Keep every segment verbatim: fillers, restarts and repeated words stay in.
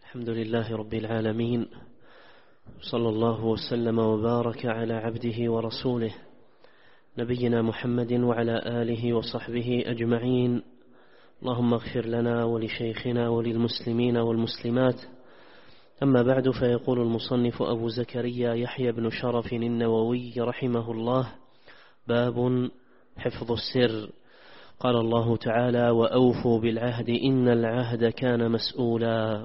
الحمد لله رب العالمين، صلى الله وسلم وبارك على عبده ورسوله نبينا محمد وعلى آله وصحبه أجمعين. اللهم اغفر لنا ولشيخنا وللمسلمين والمسلمات. أما بعد، فيقول المصنف أبو زكريا يحيى بن شرف النووي رحمه الله: باب حفظ السر. قال الله تعالى: وأوفوا بالعهد إن العهد كان مسؤولا.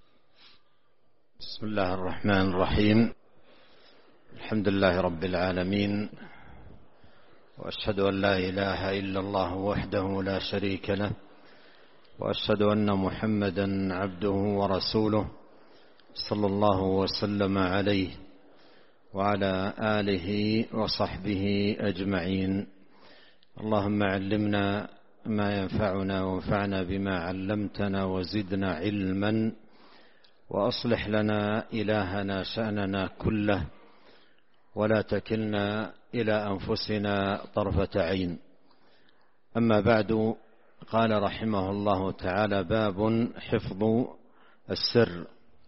بسم الله الرحمن الرحيم. الحمد لله رب العالمين، وأشهد أن لا إله إلا الله وحده لا شريك له، وأشهد أن محمدا عبده ورسوله صلى الله وسلم عليه وعلى آله وصحبه أجمعين. اللهم علمنا ما ينفعنا وانفعنا بما علمتنا وزدنا علما، وأصلح لنا إلهنا شأننا كله، ولا تكلنا إلى أنفسنا طرفة عين. أما بعد، قال رحمه الله تعالى: باب حفظ السر.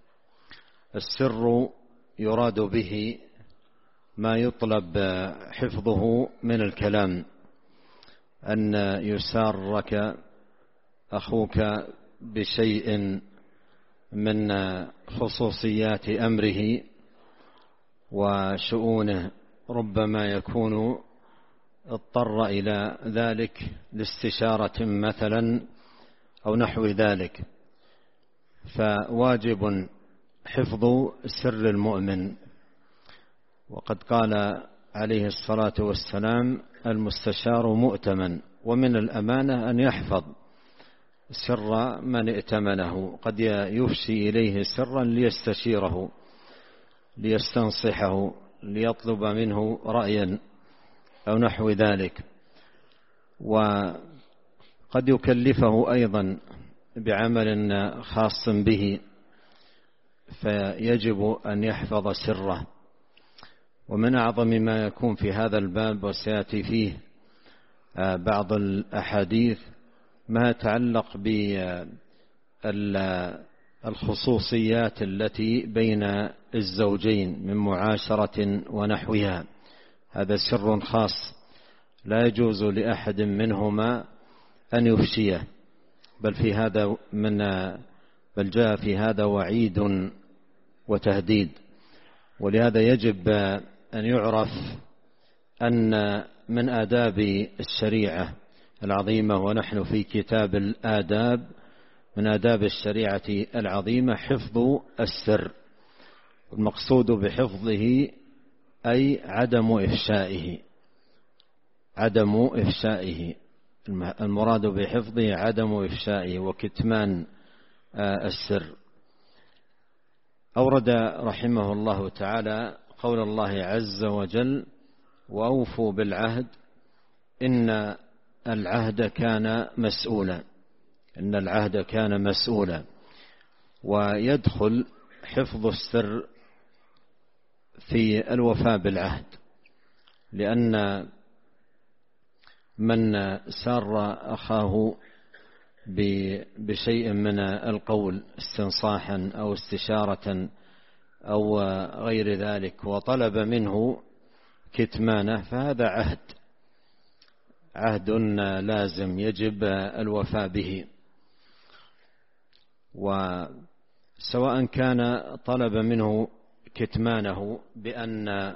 السر يراد به ما يطلب حفظه من الكلام، أن يسارك أخوك بشيء من خصوصيات أمره وشؤونه، ربما يكون اضطر إلى ذلك لاستشارة مثلا أو نحو ذلك، فواجب حفظ سر المؤمن. وقد قال عليه الصلاة والسلام: المستشار مؤتمن، ومن الأمانة أن يحفظ سر من ائتمنه. قد يفشي إليه سرا ليستشيره، ليستنصحه، ليطلب منه رأيا أو نحو ذلك، وقد يكلفه أيضا بعمل خاص به، فيجب أن يحفظ سره. ومن أعظم ما يكون في هذا الباب، وسيأتي فيه بعض الأحاديث، ما يتعلق بالخصوصيات التي بين الزوجين من معاشرة ونحوها. هذا سر خاص لا يجوز لأحد منهما أن يفشيه، بل في هذا من بل جاء في هذا وعيد وتهديد. ولهذا يجب أن يعرف أن من آداب الشريعة العظيمة، ونحن في كتاب الآداب، من آداب الشريعة العظيمة حفظ السر. المقصود بحفظه أي عدم إفشائه، عدم إفشائه. المراد بحفظه عدم إفشائه وكتمان السر. أورد رحمه الله تعالى قول الله عز وجل: وأوفوا بالعهد إن العهد كان مسؤولا. إن العهد كان مسؤولا. ويدخل حفظ السر في الوفاء بالعهد، لأن من سار أخاه بشيء من القول استنصاحا أو استشارة أو غير ذلك، وطلب منه كتمانه، فهذا عهد عهد لازم يجب الوفاء به. وسواء كان طلب منه كتمانه بأن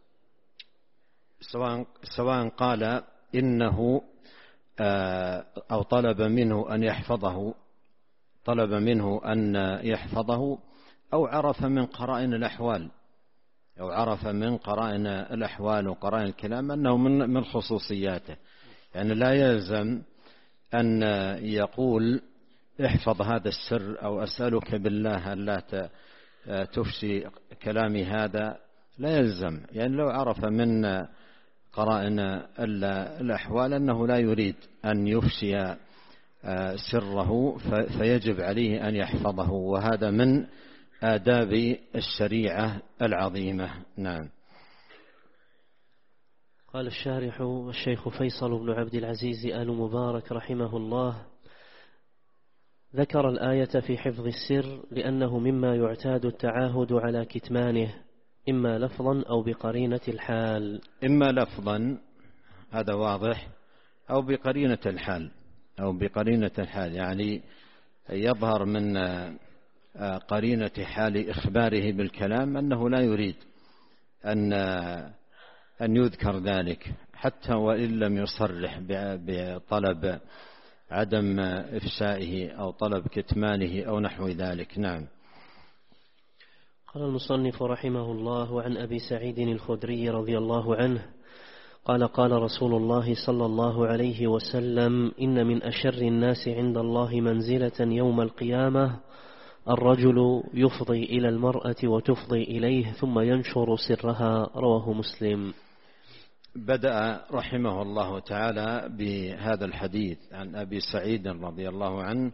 سواء سواء قال إنه أو طلب منه أن يحفظه طلب منه أن يحفظه أو عرف من قرائن الأحوال أو عرف من قرائن الأحوال وقرائن الكلام أنه من من خصوصياته. يعني لا يلزم أن يقول: احفظ هذا السر، أو أسألك بالله أن لا تفشي كلامي هذا. لا يلزم، يعني لو عرف من قرائن الأحوال أنه لا يريد أن يفشي سره، فيجب عليه أن يحفظه. وهذا من آداب الشريعة العظيمة. نعم. قال الشارح الشيخ فيصل بن عبد العزيز آل مبارك رحمه الله: ذكر الآية في حفظ السر لأنه مما يعتاد التعاهد على كتمانه إما لفظا أو بقرينة الحال. إما لفظا هذا واضح، أو بقرينة الحال، أو بقرينة الحال يعني يظهر من قرينة حال إخباره بالكلام أنه لا يريد أن أن يذكر ذلك حتى وإن لم يصرح بطلب عدم إفشائه أو طلب كتمانه أو نحو ذلك. نعم. قال المصنف رحمه الله: عن أبي سعيد الخدري رضي الله عنه قال: قال رسول الله صلى الله عليه وسلم: إن من أشر الناس عند الله منزلة يوم القيامة الرجل يفضي إلى المرأة وتفضي إليه ثم ينشر سرها. رواه مسلم. بدأ رحمه الله تعالى بهذا الحديث عن أبي سعيد رضي الله عنه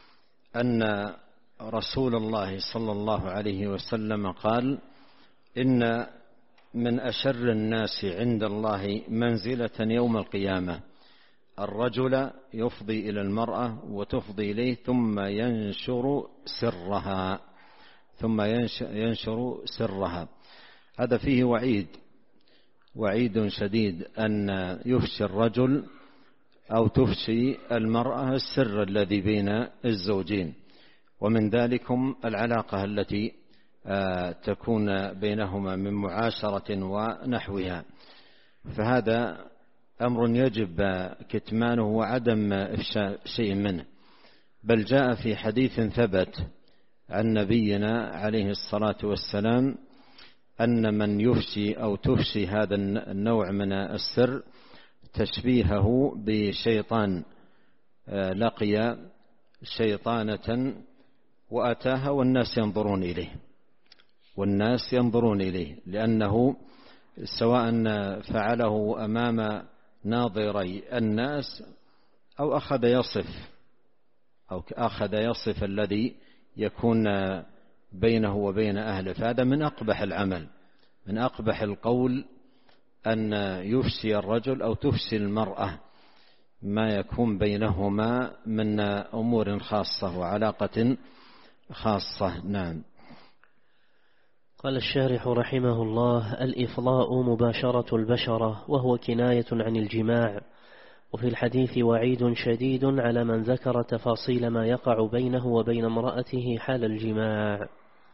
أن رسول الله صلى الله عليه وسلم قال: إن من أشر الناس عند الله منزلة يوم القيامة الرجل يفضي إلى المرأة وتفضي إليه ثم ينشر سرها ثم ينشر سرها. هذا فيه وعيد وعيد شديد أن يفشي الرجل أو تفشي المرأة السر الذي بين الزوجين، ومن ذلكم العلاقة التي تكون بينهما من معاشرة ونحوها، فهذا أمر يجب كتمانه وعدم إفشاء شيء منه. بل جاء في حديث ثبت عن نبينا عليه الصلاة والسلام أن من يفشي أو تفشي هذا النوع من السر تشبيهه بشيطان لقي شيطانة وأتاها والناس ينظرون إليه والناس ينظرون إليه لأنه سواء فعله أمام ناظري الناس أو أخذ يصف أو أخذ يصف الذي يكون بينه وبين أهله، فهذا من أقبح العمل، من أقبح القول أن يفشي الرجل أو تفشي المرأة ما يكون بينهما من أمور خاصة وعلاقة خاصة. نعم. قال الشارح رحمه الله: الإفضاء مباشرة البشرة، وهو كناية عن الجماع. وفي الحديث وعيد شديد على من ذكر تفاصيل ما يقع بينه وبين امرأته حال الجماع.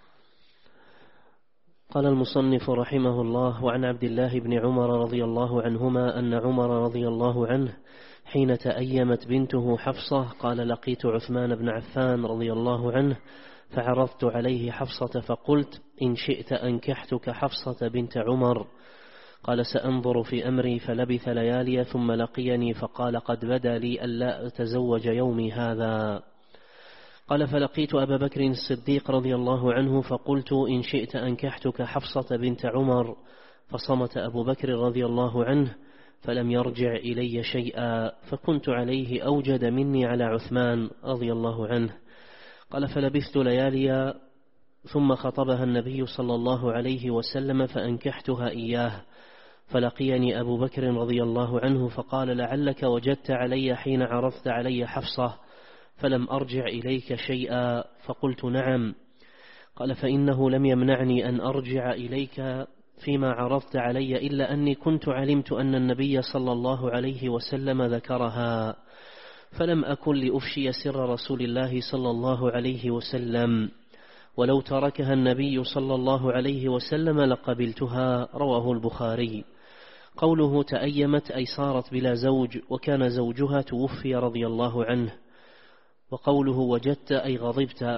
قال المصنف رحمه الله: وعن عبد الله بن عمر رضي الله عنهما أن عمر رضي الله عنه حين تأيمت بنته حفصة قال: لقيت عثمان بن عفان رضي الله عنه فعرضت عليه حفصة فقلت: إن شئت أنكحتك حفصة بنت عمر. قال: سأنظر في أمري. فلبث ليالي ثم لقيني فقال: قد بدا لي ألا أتزوج يومي هذا. قال: فلقيت أبا بكر الصديق رضي الله عنه فقلت: إن شئت أنكحتك حفصة بنت عمر. فصمت أبو بكر رضي الله عنه فلم يرجع إلي شيئا، فكنت عليه أوجد مني على عثمان رضي الله عنه. قال: فلبثت ليالي ثم خطبها النبي صلى الله عليه وسلم فأنكحتها إياه. فلقيني أبو بكر رضي الله عنه فقال: لعلك وجدت علي حين عرضت علي حفصة فلم أرجع إليك شيئا. فقلت: نعم. قال: فإنه لم يمنعني أن أرجع إليك فيما عرضت علي إلا أني كنت علمت أن النبي صلى الله عليه وسلم ذكرها، فلم أكن لأفشي سر رسول الله صلى الله عليه وسلم، ولو تركها النبي صلى الله عليه وسلم لقبلتها. رواه البخاري. قوله تأيمت أي صارت بلا زوج، وكان زوجها توفي رضي الله عنه. وقوله وجدت أي غضبت.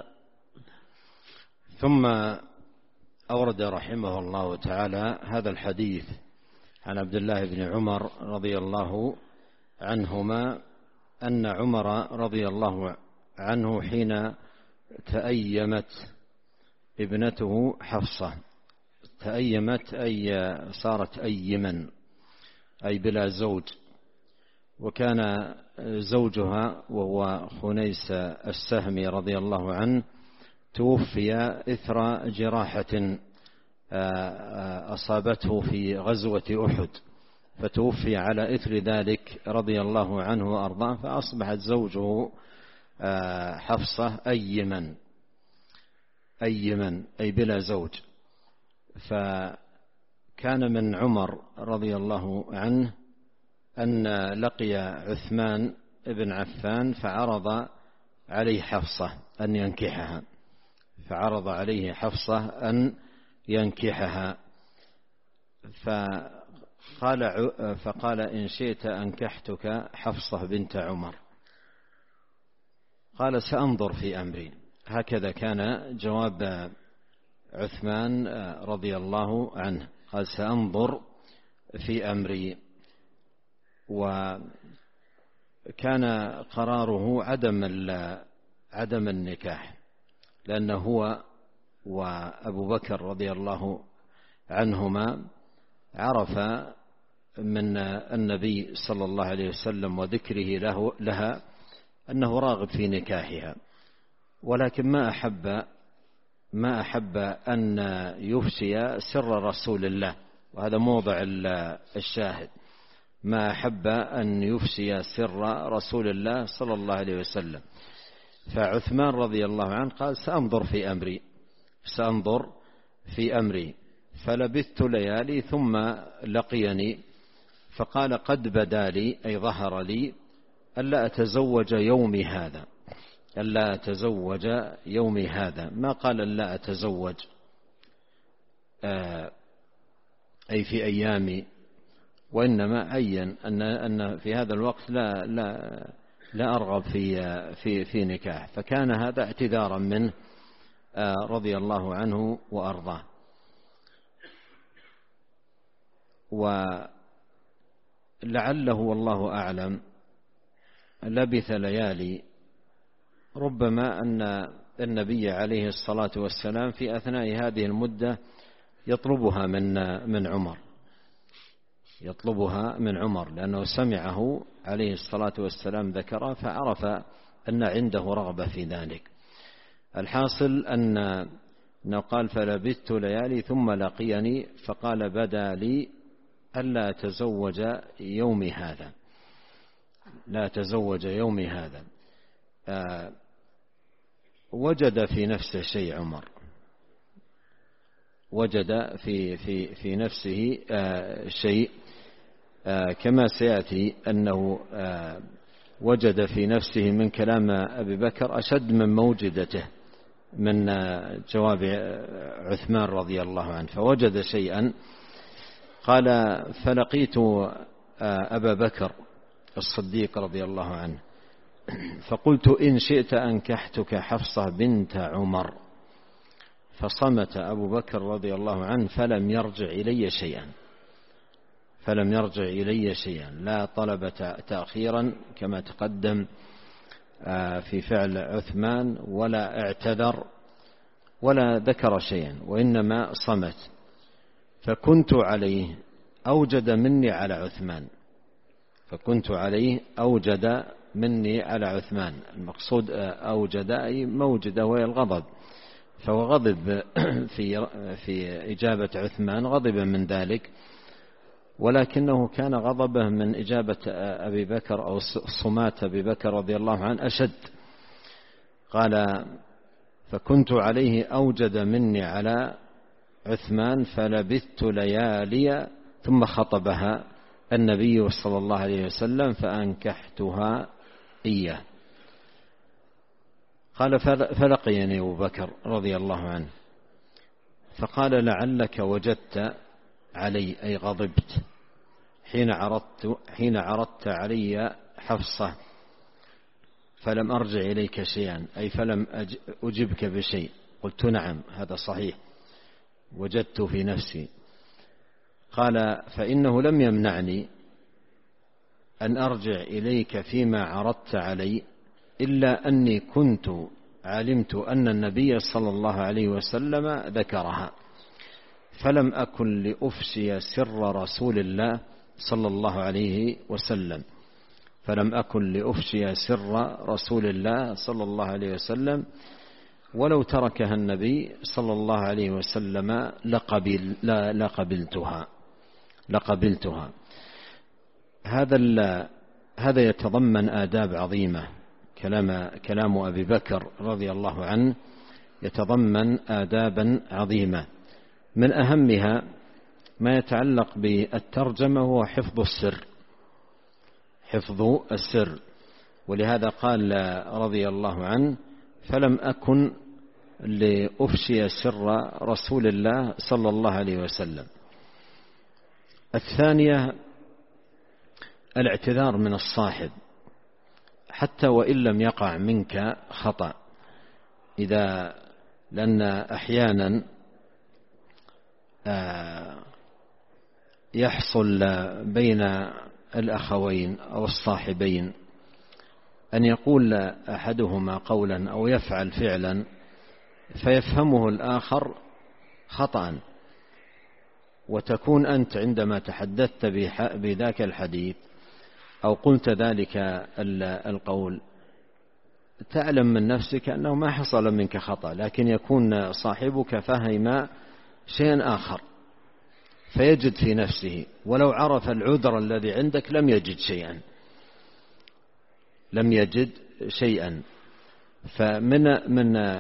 ثم أورد رحمه الله تعالى هذا الحديث عن عبد الله بن عمر رضي الله عنهما أن عمر رضي الله عنه حين تأيمت ابنته حفصة، تأيمت أي صارت أيما أي بلا زوج، وكان زوجها وهو خنيس السهمي رضي الله عنه توفي إثر جراحة أصابته في غزوة أحد، فتوفي على إثر ذلك رضي الله عنه وأرضاه، فأصبحت زوجه حفصة أيمن أيمن أي بلا زوج. فكان من عمر رضي الله عنه أن لقي عثمان بن عفان فعرض عليه حفصة أن ينكحها فعرض عليه حفصة أن ينكحها فقال فقال إن شئت أنكحتك حفصة بنت عمر. قال سأنظر في أمري. هكذا كان جواب عثمان رضي الله عنه، قال سأنظر في أمري. وكان قراره عدم عدم النكاح، لأنه هو وأبو بكر رضي الله عنهما عرف من النبي صلى الله عليه وسلم وذكره له لها أنه راغب في نكاحها، ولكن ما أحب ما أحب أن يفشي سر رسول الله، وهذا موضع الشاهد، ما أحب أن يفشي سر رسول الله صلى الله عليه وسلم. فعثمان رضي الله عنه قال سأنظر في أمري سأنظر في أمري فلبثت ليالي ثم لقيني فقال قد بدا لي أي ظهر لي ألا أتزوج يومي هذا ألا أتزوج يومي هذا ما قال ألا أتزوج أي في أيامي، وإنما عين أن أن في هذا الوقت لا لا لا أرغب في في في نكاح، فكان هذا اعتذارا منه رضي الله عنه وأرضاه. ولعله والله أعلم لبث ليالي، ربما أن النبي عليه الصلاة والسلام في أثناء هذه المدة يطلبها من من عمر يطلبها من عمر لأنه سمعه عليه الصلاة والسلام ذكره فعرف أن عنده رغبة في ذلك. الحاصل أن قال فلبثت ليالي ثم لقيني فقال بدا لي ألا أتزوج يومي هذا لا أتزوج يومي هذا. آه وجد في نفسه شيء عمر وجد في في في نفسه آه شيء آه كما سيأتي أنه آه وجد في نفسه من كلام أبي بكر أشد من موجدته من آه جواب عثمان رضي الله عنه، فوجد شيئا. قال فلقيت آه أبا بكر الصديق رضي الله عنه فقلت إن شئت أنكحتك حفصة بنت عمر، فصمت أبو بكر رضي الله عنه فلم يرجع إلي شيئا فلم يرجع إلي شيئا لا طلب تأخيرا كما تقدم في فعل عثمان ولا اعتذر ولا ذكر شيئا، وإنما صمت. فكنت عليه أوجد مني على عثمان فكنت عليه أوجد مني على عثمان المقصود أوجد أي موجد وهي الغضب، فهو غضب في في إجابة عثمان غضب من ذلك، ولكنه كان غضبه من إجابة أبي بكر أو صمات أبي بكر رضي الله عنه أشد. قال فكنت عليه أوجد مني على عثمان فلبثت ليالي ثم خطبها النبي صلى الله عليه وسلم فأنكحتها إياه. قال فلقيني أبو بكر رضي الله عنه فقال لعلك وجدت علي أي غضبت حين عرضت حين عرضت علي حفصة فلم أرجع إليك شيئا أي فلم أجبك بشيء. قلت نعم هذا صحيح وجدت في نفسي. قال فإنه لم يمنعني أن أرجع إليك فيما عرضت علي إلا أني كنت علمت أن النبي صلى الله عليه وسلم ذكرها فلم أكن لأفشي سر رسول الله صلى الله عليه وسلم فلم أكن لأفشي سر رسول الله صلى الله عليه وسلم ولو تركها النبي صلى الله عليه وسلم لقبل لقبلتها لقبلتها. هذا هذا يتضمن آداب عظيمة كلام كلام أبي بكر رضي الله عنه يتضمن آدابا عظيمة، من أهمها ما يتعلق بالترجمة هو حفظ السر، حفظ السر. ولهذا قال رضي الله عنه: فلم أكن لأفشي سر رسول الله صلى الله عليه وسلم. الثانية الاعتذار من الصاحب حتى وإن لم يقع منك خطأ، إذا لأن أحيانا يحصل بين الأخوين أو الصاحبين أن يقول أحدهما قولا أو يفعل فعلا فيفهمه الآخر خطأ، وتكون أنت عندما تحدثت بذاك الحديث أو قلت ذلك القول تعلم من نفسك أنه ما حصل منك خطأ، لكن يكون صاحبك فهم شيئا آخر فيجد في نفسه، ولو عرف العذر الذي عندك لم يجد شيئا لم يجد شيئا فمن من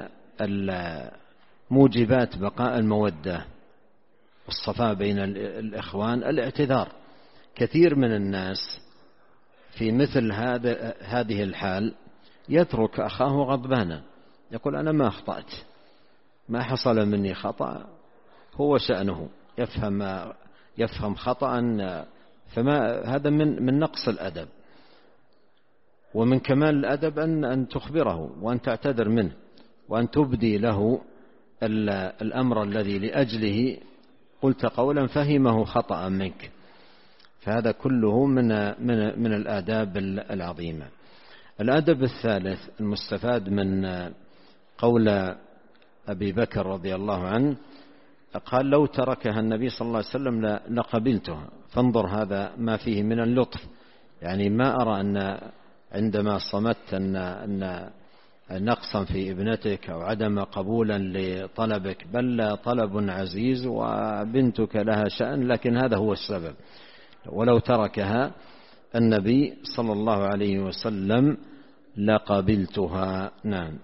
موجبات بقاء المودة والصفاء بين الإخوان الاعتذار. كثير من الناس في مثل هذا هذه الحال يترك أخاه غضبانا، يقول أنا ما أخطأت، ما حصل مني خطأ، هو شأنه يفهم يفهم خطأ، فما هذا من من نقص الأدب، ومن كمال الأدب أن أن تخبره وأن تعتذر منه وأن تبدي له الأمر الذي لأجله قلت قولا فهمه خطأ منك. فهذا كله من من من الآداب العظيمة. الأدب الثالث المستفاد من قول أبي بكر رضي الله عنه قال: لو تركها النبي صلى الله عليه وسلم لقبلتها. فانظر هذا ما فيه من اللطف، يعني ما أرى أن عندما صمت أن أن نقصا في ابنتك أو عدم قبولا لطلبك، بل طلب عزيز وبنتك لها شأن، لكن هذا هو السبب. ولو تركها النبي صلى الله عليه وسلم لقبلتها. نعم.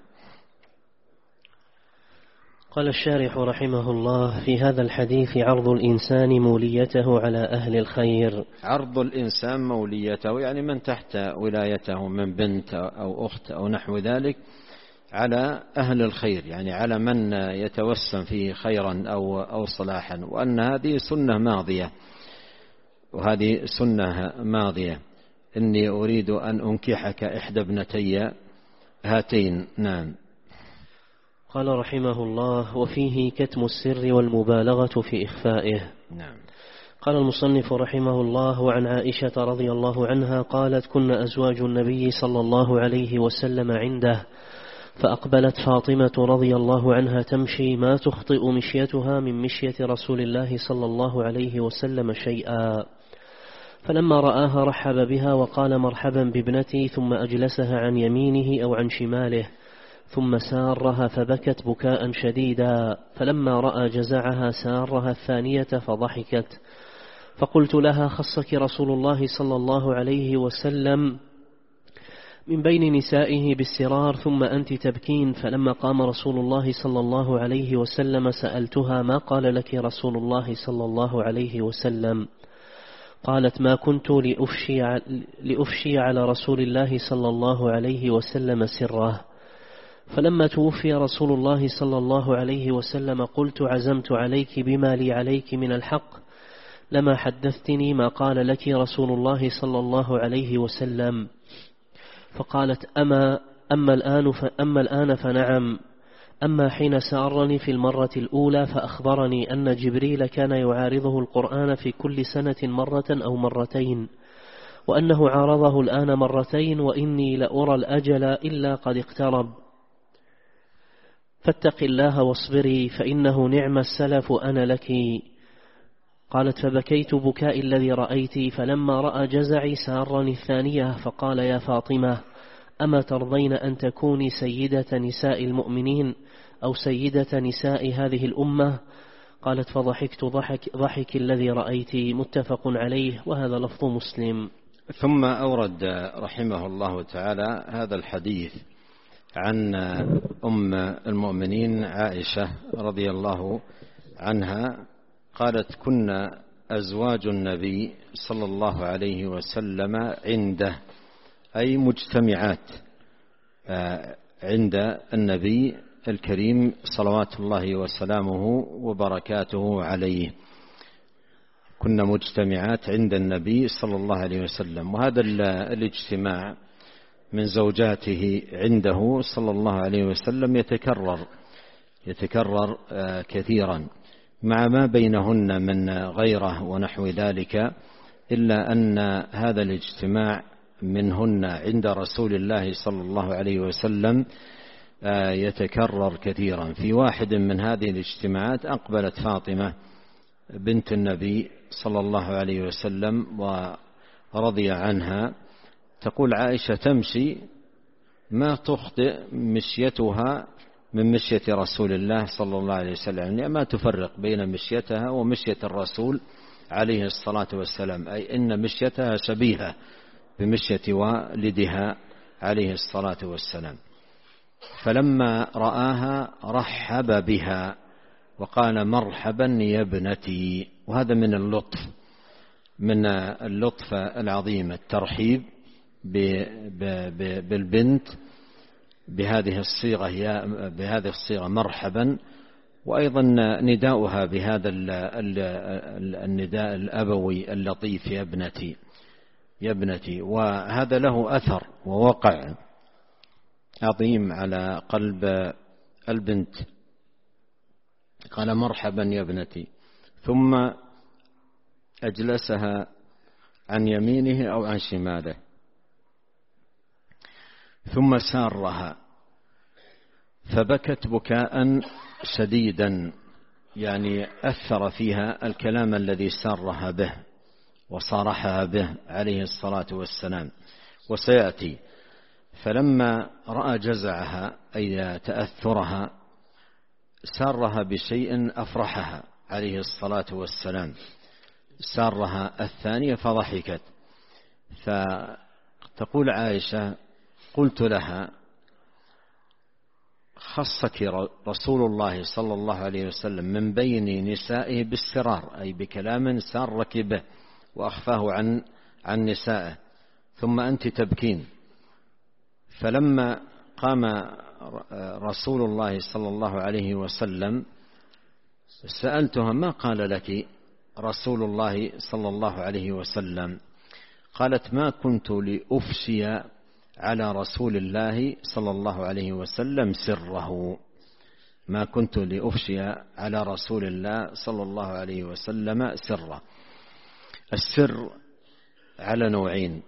قال الشارح رحمه الله: في هذا الحديث عرض الإنسان موليته على أهل الخير. عرض الإنسان موليته يعني من تحت ولايته من بنت أو أخت أو نحو ذلك على أهل الخير، يعني على من يتوسم فيه خيرا أو أو صلاحا، وأن هذه سنة ماضية وهذه سنة ماضية إني أريد أن أنكحك إحدى ابنتي هاتين. نعم. قال رحمه الله: وفيه كتم السر والمبالغة في إخفائه. نعم. قال المصنف رحمه الله: وعن عائشة رضي الله عنها قالت: كنا أزواج النبي صلى الله عليه وسلم عنده، فأقبلت فاطمة رضي الله عنها تمشي ما تخطئ مشيتها من مشية رسول الله صلى الله عليه وسلم شيئا، فلما رآها رحب بها وقال: مرحبا بابنتي، ثم أجلسها عن يمينه أو عن شماله، ثم سارها فبكت بكاء شديدا، فلما رأى جزعها سارها الثانية فضحكت، فقلت لها: خصك رسول الله صلى الله عليه وسلم من بين نسائه بالسرار ثم أنت تبكين. فلما قام رسول الله صلى الله عليه وسلم سألتها: ما قال لك رسول الله صلى الله عليه وسلم؟ قالت: ما كنت لأفشي, لأفشي على رسول الله صلى الله عليه وسلم سره. فلما توفي رسول الله صلى الله عليه وسلم قلت: عزمت عليك بما لي عليك من الحق، لما حدثتني ما قال لك رسول الله صلى الله عليه وسلم. فقالت: أما, أما, الآن, فأما الآن فنعم، أما حين سأرني في المرة الأولى فأخبرني أن جبريل كان يعارضه القرآن في كل سنة مرة أو مرتين، وأنه عارضه الآن مرتين، وإني لأرى الأجل إلا قد اقترب، فاتق الله واصبري فإنه نعم السلف أنا لك. قالت: فبكيت بكاء الذي رأيت، فلما رأى جزعي سارني الثانية، فقال: يا فاطمة، أما ترضين أن تكوني سيدة نساء المؤمنين أو سيدة نساء هذه الأمة؟ قالت: فضحكت ضحك, ضحك الذي رأيت. متفق عليه، وهذا لفظ مسلم. ثم أورد رحمه الله تعالى هذا الحديث عن أم المؤمنين عائشة رضي الله عنها قالت: كنا أزواج النبي صلى الله عليه وسلم عنده، أي مجتمعات عند النبي الكريم صلوات الله وسلامه وبركاته عليه. كنا مجتمعات عند النبي صلى الله عليه وسلم. وهذا الاجتماع من زوجاته عنده صلى الله عليه وسلم يتكرر يتكرر كثيرا مع ما بينهن من غيره ونحو ذلك، إلا أن هذا الاجتماع منهن عند رسول الله صلى الله عليه وسلم يتكرر كثيرا. في واحد من هذه الاجتماعات أقبلت فاطمة بنت النبي صلى الله عليه وسلم ورضي عنها، تقول عائشة: تمشي ما تخطئ مشيتها من مشية رسول الله صلى الله عليه وسلم، يعني ما تفرق بين مشيتها ومشية الرسول عليه الصلاة والسلام، أي إن مشيتها شبيهة بمشية والدها عليه الصلاة والسلام. فلما رآها رحب بها وقال: مرحبا يا ابنتي. وهذا من اللطف من اللطف العظيم الترحيب بالبنت بهذه الصيغة بهذه الصيغة مرحبا، وأيضا نداؤها بهذا النداء الأبوي اللطيف: يا ابنتي يا ابنتي. وهذا له أثر ووقع عظيم على قلب البنت. قال: مرحبا يا ابنتي، ثم أجلسها عن يمينه أو عن شماله، ثم سارها فبكت بكاء شديدا، يعني أثر فيها الكلام الذي سارها به وصارحها به عليه الصلاة والسلام، وسيأتي. فلما رأى جزعها أي تأثرها سارها بشيء أفرحها عليه الصلاة والسلام، سارها الثانية فضحكت. فتقول عائشة: قلت لها: خصك رسول الله صلى الله عليه وسلم من بين نسائه بالسرار، أي بكلام سارك به وأخفاه عن عن نسائه، ثم أنت تبكين. فلما قام رسول الله صلى الله عليه وسلم سألتها: ما قال لك رسول الله صلى الله عليه وسلم؟ قالت: ما كنت لأفشي على رسول الله صلى الله عليه وسلم سره، ما كنت لأفشي على رسول الله صلى الله عليه وسلم سره. السر على نوعين: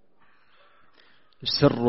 سر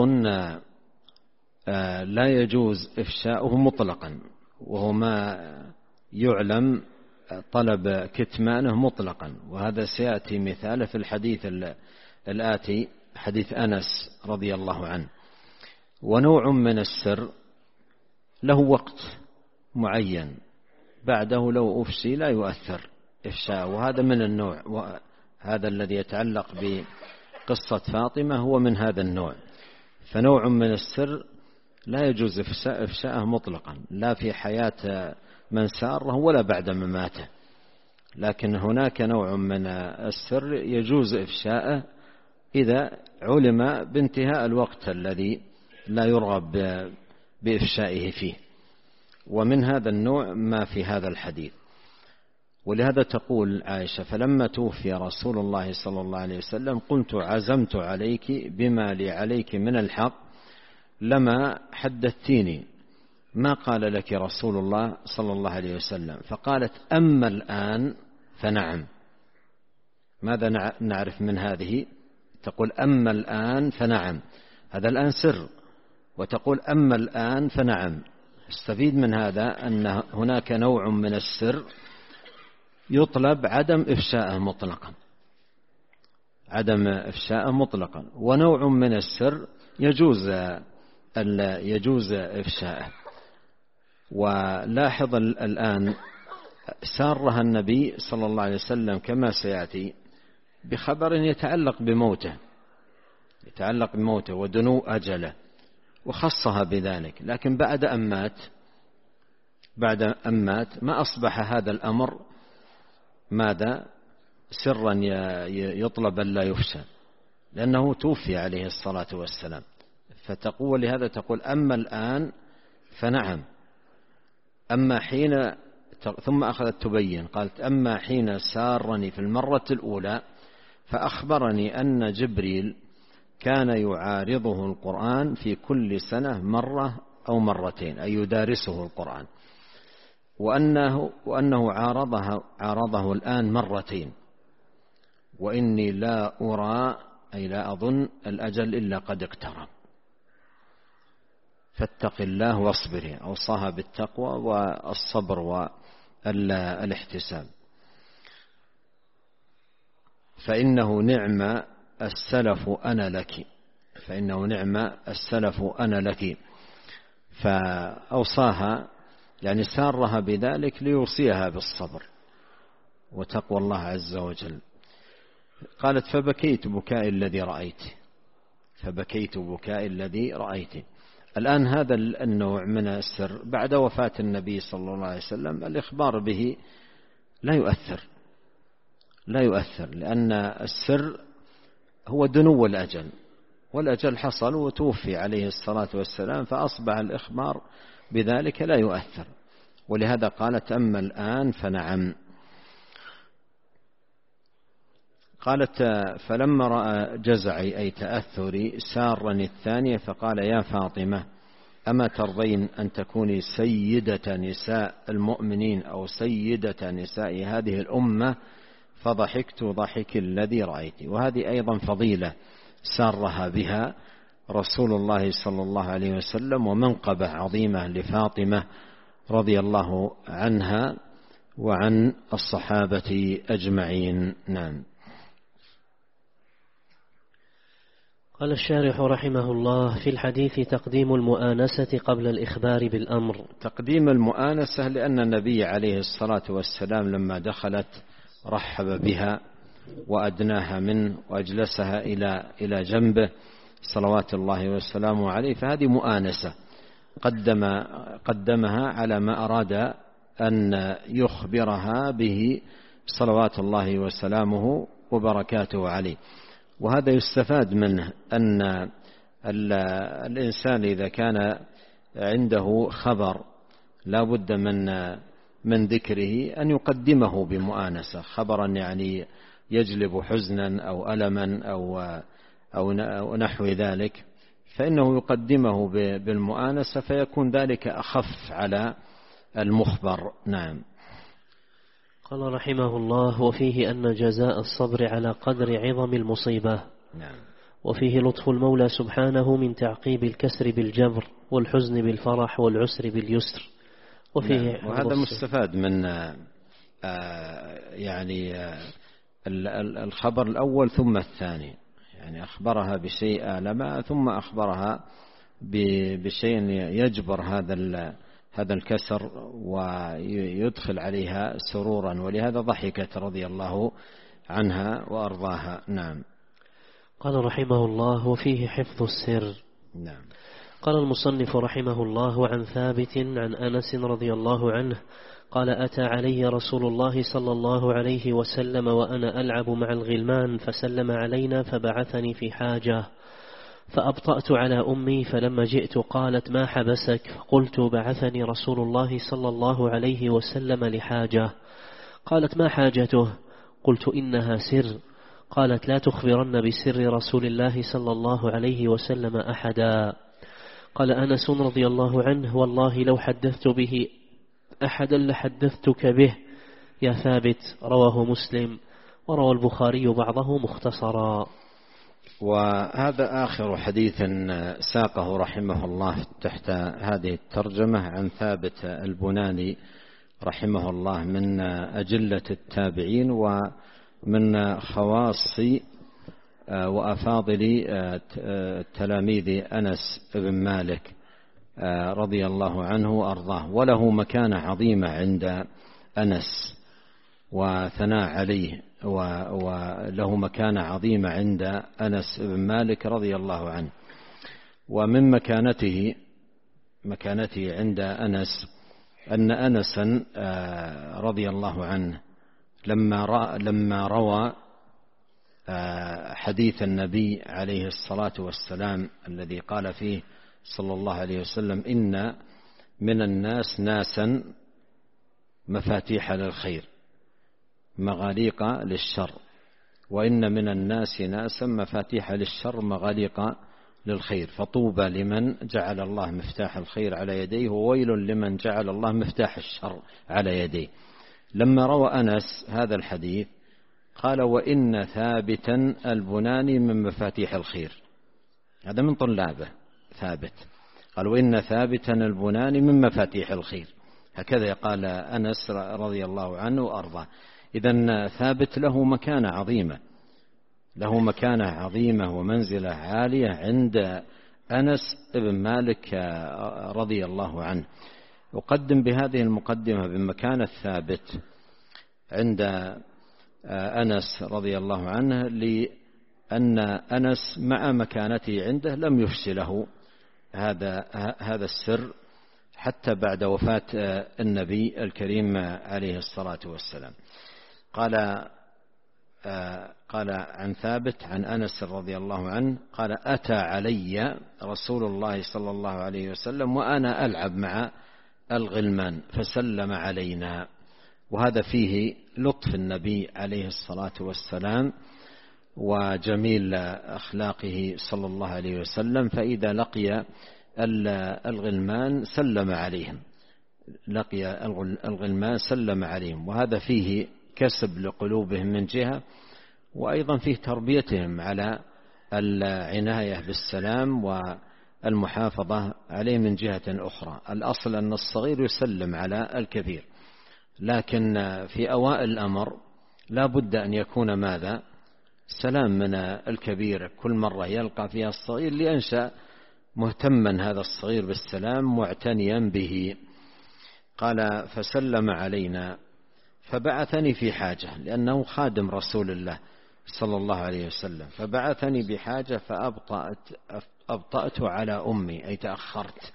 لا يجوز إفشاؤه مطلقا، وهو ما يعلم طلب كتمانه مطلقا، وهذا سيأتي مثاله في الحديث الآتي، حديث أنس رضي الله عنه. ونوع من السر له وقت معين، بعده لو أفشي لا يؤثر إفشاء، وهذا من النوع، وهذا الذي يتعلق بقصة فاطمة هو من هذا النوع. فنوع من السر لا يجوز إفشاءه مطلقا، لا في حياة من ساره ولا بعد مماته، لكن هناك نوع من السر يجوز إفشاءه إذا علم بانتهاء الوقت الذي لا يرغب بإفشائه فيه، ومن هذا النوع ما في هذا الحديث. ولهذا تقول عائشة: فلما توفي رسول الله صلى الله عليه وسلم قلت: عزمت عليك بما لي عليك من الحق لما حدثتيني، ما قال لك رسول الله صلى الله عليه وسلم؟ فقالت: أما الآن فنعم. ماذا نعرف من هذه؟ تقول: أما الآن فنعم، هذا الآن سر، وتقول: أما الآن فنعم. استفيد من هذا أن هناك نوع من السر يطلب عدم إفشاءه مطلقا، عدم إفشاءه مطلقا، ونوع من السر يجوز يجوز إفشاءه. ولاحظ الآن سارها النبي صلى الله عليه وسلم كما سيأتي بخبر يتعلق بموته يتعلق بموته ودنو أجله، وخصها بذلك. لكن بعد أن مات بعد أن مات ما أصبح هذا الأمر ماذا سرا يطلب أن لا يفشى، لأنه توفي عليه الصلاة والسلام. فتقول لهذا تقول أما الآن فنعم، أما حين، ثم أخذت تبين قالت أما حين سارني في المرة الأولى فأخبرني أن جبريل كان يعارضه القرآن في كل سنة مرة أو مرتين، أي يدارسه القرآن، وأنه, وأنه عارضه, عارضه الآن مرتين، وإني لا أرى أي لا أظن الأجل إلا قد اقترب، فاتق الله واصبري. أوصاها بالتقوى والصبر والاحتساب. فإنه نعم السلف أنا لك فإنه نعم السلف أنا لك فأوصاها يعني سارها بذلك ليوصيها بالصبر وتقوى الله عز وجل. قالت فبكيت بكاء الذي رأيت فبكيت بكاء الذي رأيت. الآن هذا النوع من السر بعد وفاة النبي صلى الله عليه وسلم الإخبار به لا يؤثر لا يؤثر لأن السر هو دنو الأجل، والأجل حصل وتوفي عليه الصلاة والسلام، فأصبح الإخبار بذلك لا يؤثر. ولهذا قالت أما الآن فنعم. قالت فلما رأى جزعي أي تأثري سارني الثانية فقال يا فاطمة أما ترضين أن تكوني سيدة نساء المؤمنين أو سيدة نساء هذه الأمة؟ فضحكت ضحك الذي رأيت. وهذه أيضا فضيلة سارها بها رسول الله صلى الله عليه وسلم، ومنقبة عظيمة لفاطمة رضي الله عنها وعن الصحابة أجمعين. نعم. قال الشارح رحمه الله في الحديث تقديم المؤانسة قبل الإخبار بالأمر. تقديم المؤانسة لأن النبي عليه الصلاة والسلام لما دخلت رحب بها وأدناها منه وأجلسها إلى إلى جنبه صلوات الله وسلامه عليه، فهذه مؤانسة قدم قدمها على ما أراد أن يخبرها به صلوات الله وسلامه وبركاته عليه. وهذا يستفاد منه أن الإنسان إذا كان عنده خبر لا بد من من ذكره أن يقدمه بمؤانسة، خبرا يعني يجلب حزنا أو ألما أو أو نحو ذلك، فإنه يقدمه بالمؤانسة فيكون ذلك أخف على المخبر. نعم. قال رحمه الله وفيه أن جزاء الصبر على قدر عظم المصيبة. نعم. وفيه لطف المولى سبحانه من تعقيب الكسر بالجبر والحزن بالفرح والعسر باليسر. وفيه نعم. وهذا مستفاد من يعني الخبر الأول ثم الثاني، يعني أخبرها بشيء آلما ثم أخبرها بشيء يجبر هذا هذا الكسر ويدخل عليها سرورا، ولهذا ضحكت رضي الله عنها وأرضاها. نعم. قال رحمه الله وفيه حفظ السر. نعم. قال المصنف رحمه الله عن ثابت عن أنس رضي الله عنه قال أتى علي رسول الله صلى الله عليه وسلم وأنا ألعب مع الغلمان فسلم علينا فبعثني في حاجة فأبطأت على أمي، فلما جئت قالت ما حبسك؟ قلت بعثني رسول الله صلى الله عليه وسلم لحاجة. قالت ما حاجته؟ قلت إنها سر. قالت لا تخبرن بسر رسول الله صلى الله عليه وسلم أحدا. قال أنس رضي الله عنه والله لو حدثت به أحدا لحدثتك به يا ثابت. رواه مسلم وروى البخاري بعضه مختصرا. وهذا آخر حديث ساقه رحمه الله تحت هذه الترجمة عن ثابت البناني رحمه الله من أجلة التابعين ومن خواص وأفاضل تلاميذ أنس بن مالك رضي الله عنه وأرضاه، وله مكانة عظيمة عند أنس وثناء عليه وله مكانة عظيمة عند أنس بن مالك رضي الله عنه. ومن مكانته مكانته عند أنس أن أنسا رضي الله عنه لما لما روى حديث النبي عليه الصلاة والسلام الذي قال فيه صلى الله عليه وسلم: إن من الناس ناسا مفاتيح للخير مغاليق للشر، وإن من الناس ناسا مفاتيح للشر مغاليق للخير، فطوبى لمن جعل الله مفتاح الخير على يديه، وويل لمن جعل الله مفتاح الشر على يديه. لما روى أنس هذا الحديث قال: وإن ثابتا البناني من مفاتيح الخير. هذا من طلابه ثابت، قال: وإن ثابتا البناني من مفاتيح الخير. هكذا قال أنس رضي الله عنه وأرضاه. إذن ثابت له مكانة عظيمة، له مكانة عظيمة ومنزلة عالية عند أنس بن مالك رضي الله عنه. أقدم بهذه المقدمة بمكانة الثابت عند أنس رضي الله عنه، لأن أنس مع مكانته عنده لم يفش له هذا هذا السر حتى بعد وفاة النبي الكريم عليه الصلاة والسلام. قال قال عن ثابت عن أنس رضي الله عنه قال: أتى علي رسول الله صلى الله عليه وسلم وأنا ألعب مع الغلمان فسلم علينا. وهذا فيه لطف النبي عليه الصلاة والسلام وجميل أخلاقه صلى الله عليه وسلم، فإذا لقي الغلمان سلم عليهم، لقي الغلمان سلم عليهم. وهذا فيه كسب لقلوبهم من جهة، وأيضا فيه تربيتهم على العناية بالسلام والمحافظة عليه من جهة أخرى. الأصل أن الصغير يسلم على الكبير، لكن في أوائل الأمر لا بد أن يكون ماذا؟ سلام من الكبير كل مرة يلقى فيها الصغير لينشأ مهتما هذا الصغير بالسلام معتنيا به. قال: فسلم علينا فبعثني في حاجة، لأنه خادم رسول الله صلى الله عليه وسلم، فبعثني بحاجة فأبطأت أبطأت على أمي، أي تأخرت،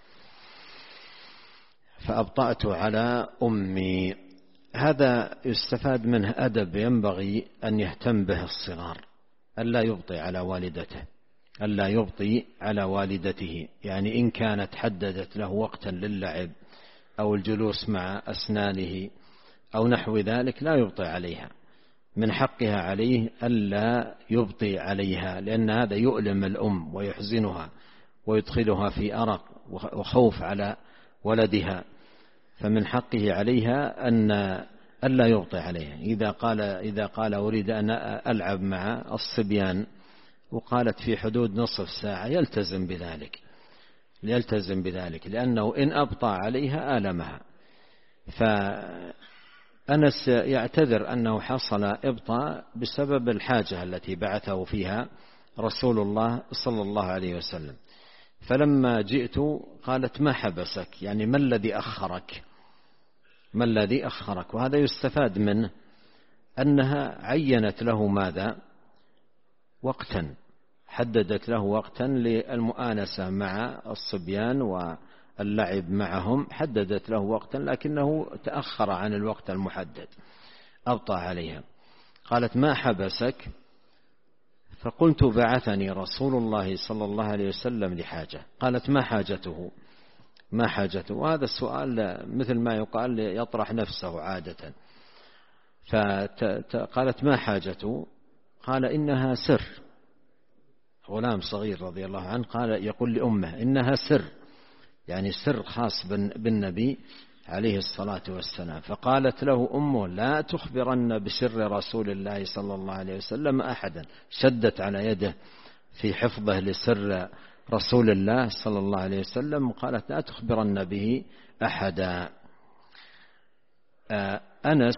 فأبطأت على أمي. هذا يستفاد منه أدب ينبغي أن يهتم به الصغار، ألا يبطئ على والدته، ألا يبطئ على والدته. يعني إن كانت حددت له وقتا للعب أو الجلوس مع أسنانه أو نحو ذلك لا يبطئ عليها، من حقها عليه ألا يبطئ عليها، لأن هذا يؤلم الأم ويحزنها ويدخلها في أرق وخوف على ولدها، فمن حقه عليها أن ألا يبطئ عليها. إذا قال إذا قال أريد أن ألعب مع الصبيان وقالت في حدود نصف ساعة يلتزم بذلك يلتزم بذلك لأنه إن أبطأ عليها آلمها. فأنس يعتذر أنه حصل إبطاء بسبب الحاجة التي بعثه فيها رسول الله صلى الله عليه وسلم. فلما جئت قالت: ما حبسك؟ يعني ما الذي أخرك؟ ما الذي أخرك؟ وهذا يستفاد منه أنها عينت له ماذا؟ وقتا، حددت له وقتا للمؤانسة مع الصبيان واللعب معهم، حددت له وقتا لكنه تأخر عن الوقت المحدد، أبطأ عليها. قالت: ما حبسك؟ فقلت: بعثني رسول الله صلى الله عليه وسلم لحاجة. قالت: ما حاجته؟ ما حاجته؟ وهذا السؤال مثل ما يقال يطرح نفسه عادة. فقالت: ما حاجته؟ قال: إنها سر. غلام صغير رضي الله عنه قال يقول لأمه: إنها سر، يعني سر خاص بالنبي عليه الصلاة والسلام. فقالت له أمه: لا تخبرن بسر رسول الله صلى الله عليه وسلم أحدا. شدت على يده في حفظه لسر رسول الله صلى الله عليه وسلم، وقالت: لا تخبرن به أحدا. أنس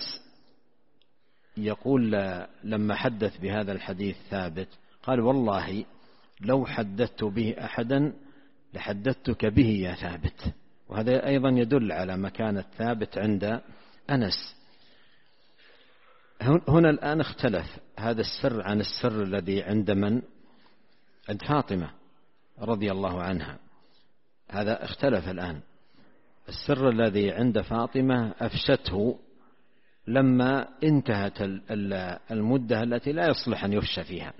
يقول لما حدث بهذا الحديث ثابت قال: والله لو حدثت به أحدا لحدثتك به يا ثابت. وهذا أيضا يدل على مكانة ثابت عند أنس. هنا الآن اختلف هذا السر عن السر الذي عند من؟ عند فاطمة رضي الله عنها. هذا اختلف الآن. السر الذي عند فاطمة أفشته لما انتهت المدة التي لا يصلح أن يفشى فيها،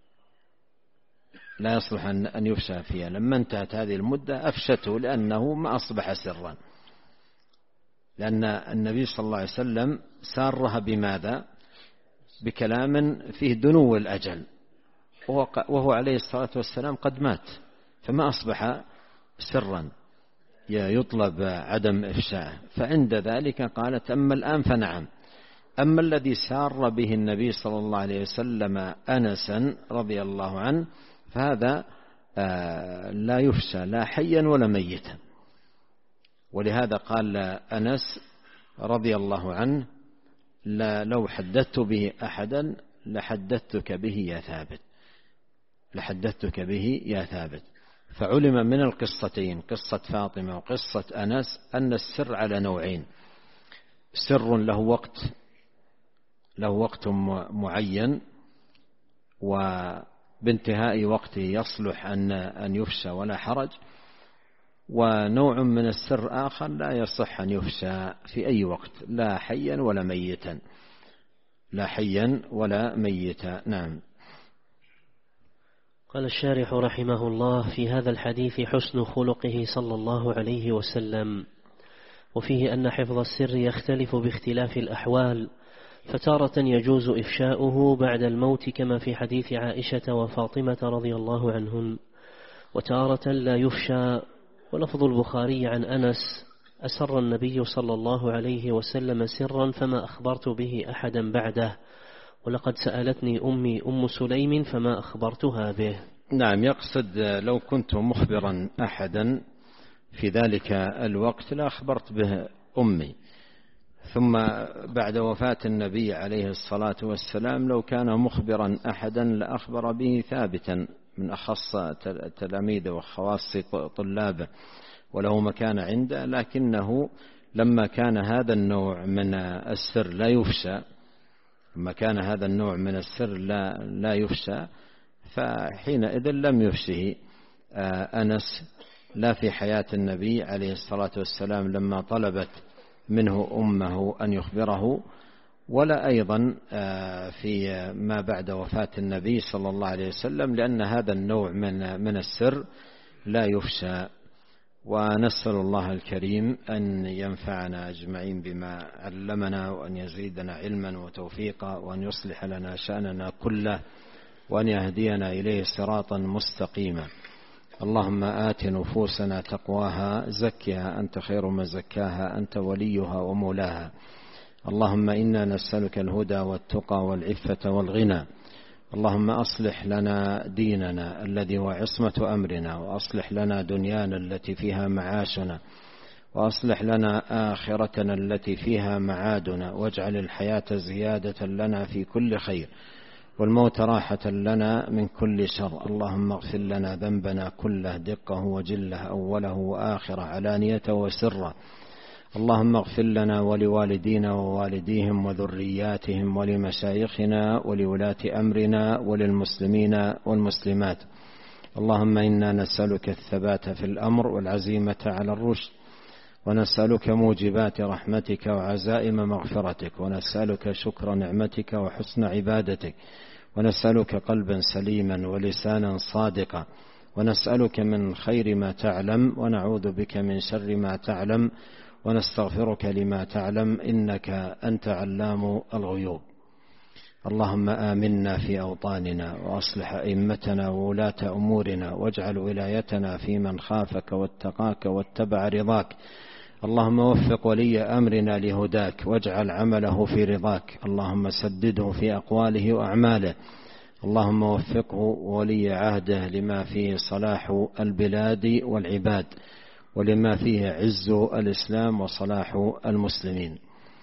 لا يصلح أن يفشى فيها. لما انتهت هذه المدة أفشته لأنه ما أصبح سرا، لأن النبي صلى الله عليه وسلم سارها بماذا؟ بكلام فيه دنو الأجل، وهو عليه الصلاة والسلام قد مات، فما أصبح سرا يطلب عدم إفشاءه. فعند ذلك قالت أما الآن فنعم. أما الذي سار به النبي صلى الله عليه وسلم أنسا رضي الله عنه فهذا لا يفشى لا حيا ولا ميتا. ولهذا قال أنس رضي الله عنه لا لو حدثت به أحدا لحدثتك به يا ثابت، لحدثتك به يا ثابت. فعلم من القصتين، قصة فاطمة وقصة أنس، أن السر على نوعين: سر له وقت له وقت معين وبانتهاء وقته يصلح أن أن يفشى ولا حرج، ونوع من السر آخر لا يصح أن يفشى في أي وقت، لا حيا ولا ميتا، لا حيا ولا ميتا. نعم. قال الشارح رحمه الله: في هذا الحديث حسن خلقه صلى الله عليه وسلم، وفيه أن حفظ السر يختلف باختلاف الأحوال، فتارة يجوز إفشاؤه بعد الموت كما في حديث عائشة وفاطمة رضي الله عنهن، وتارة لا يفشى. ولفظ البخاري عن أنس: أسر النبي صلى الله عليه وسلم سرا فما أخبرت به أحدا بعده، ولقد سألتني أمي أم سليم فما أخبرتها به. نعم، يقصد لو كنت مخبرا أحدا في ذلك الوقت لا أخبرت به أمي، ثم بعد وفاة النبي عليه الصلاة والسلام لو كان مخبرا أحدا لأخبر به ثابتا من أخص تلاميذه وخواص طلابه وله مكان عنده، لكنه لما كان هذا النوع من السر لا يفشى لما كان هذا النوع من السر لا, لا يفشى فحينئذ لم يفشه أنس لا في حياة النبي عليه الصلاة والسلام لما طلبت منه أمه أن يخبره، ولا أيضا في ما بعد وفاة النبي صلى الله عليه وسلم، لأن هذا النوع من من السر لا يفشى. ونسأل الله الكريم أن ينفعنا أجمعين بما علمنا، وأن يزيدنا علما وتوفيقا، وأن يصلح لنا شأننا كله، وأن يهدينا إليه صراطا مستقيما. اللهم آت نفوسنا تقواها، زكها أنت خير من زكاها، أنت وليها ومولاها. اللهم إنا نسألك الهدى والتقى والعفة والغنى. اللهم أصلح لنا ديننا الذي هو عصمة أمرنا، وأصلح لنا دنيانا التي فيها معاشنا، وأصلح لنا آخرتنا التي فيها معادنا، واجعل الحياة زيادة لنا في كل خير، والموت راحة لنا من كل شر. اللهم اغفر لنا ذنبنا كله دقه وجله، أوله وآخره، علانيته وسره. اللهم اغفر لنا ولوالدينا ووالديهم وذرياتهم ولمشايخنا ولولاة أمرنا وللمسلمين والمسلمات. اللهم إنا نسألك الثبات في الأمر والعزيمة على الرشد، ونسألك موجبات رحمتك وعزائم مغفرتك، ونسألك شكر نعمتك وحسن عبادتك، ونسألك قلبا سليما ولسانا صادقا، ونسألك من خير ما تعلم، ونعوذ بك من شر ما تعلم، ونستغفرك لما تعلم، إنك أنت علام الغيوب. اللهم آمنا في أوطاننا، وأصلح أئمتنا وولاة أمورنا، واجعل ولايتنا في من خافك واتقاك واتبع رضاك. اللهم وفق ولي أمرنا لهداك، واجعل عمله في رضاك. اللهم سدده في أقواله وأعماله. اللهم وفقه ولي عهده لما فيه صلاح البلاد والعباد، ولما فيه عز الإسلام وصلاح المسلمين.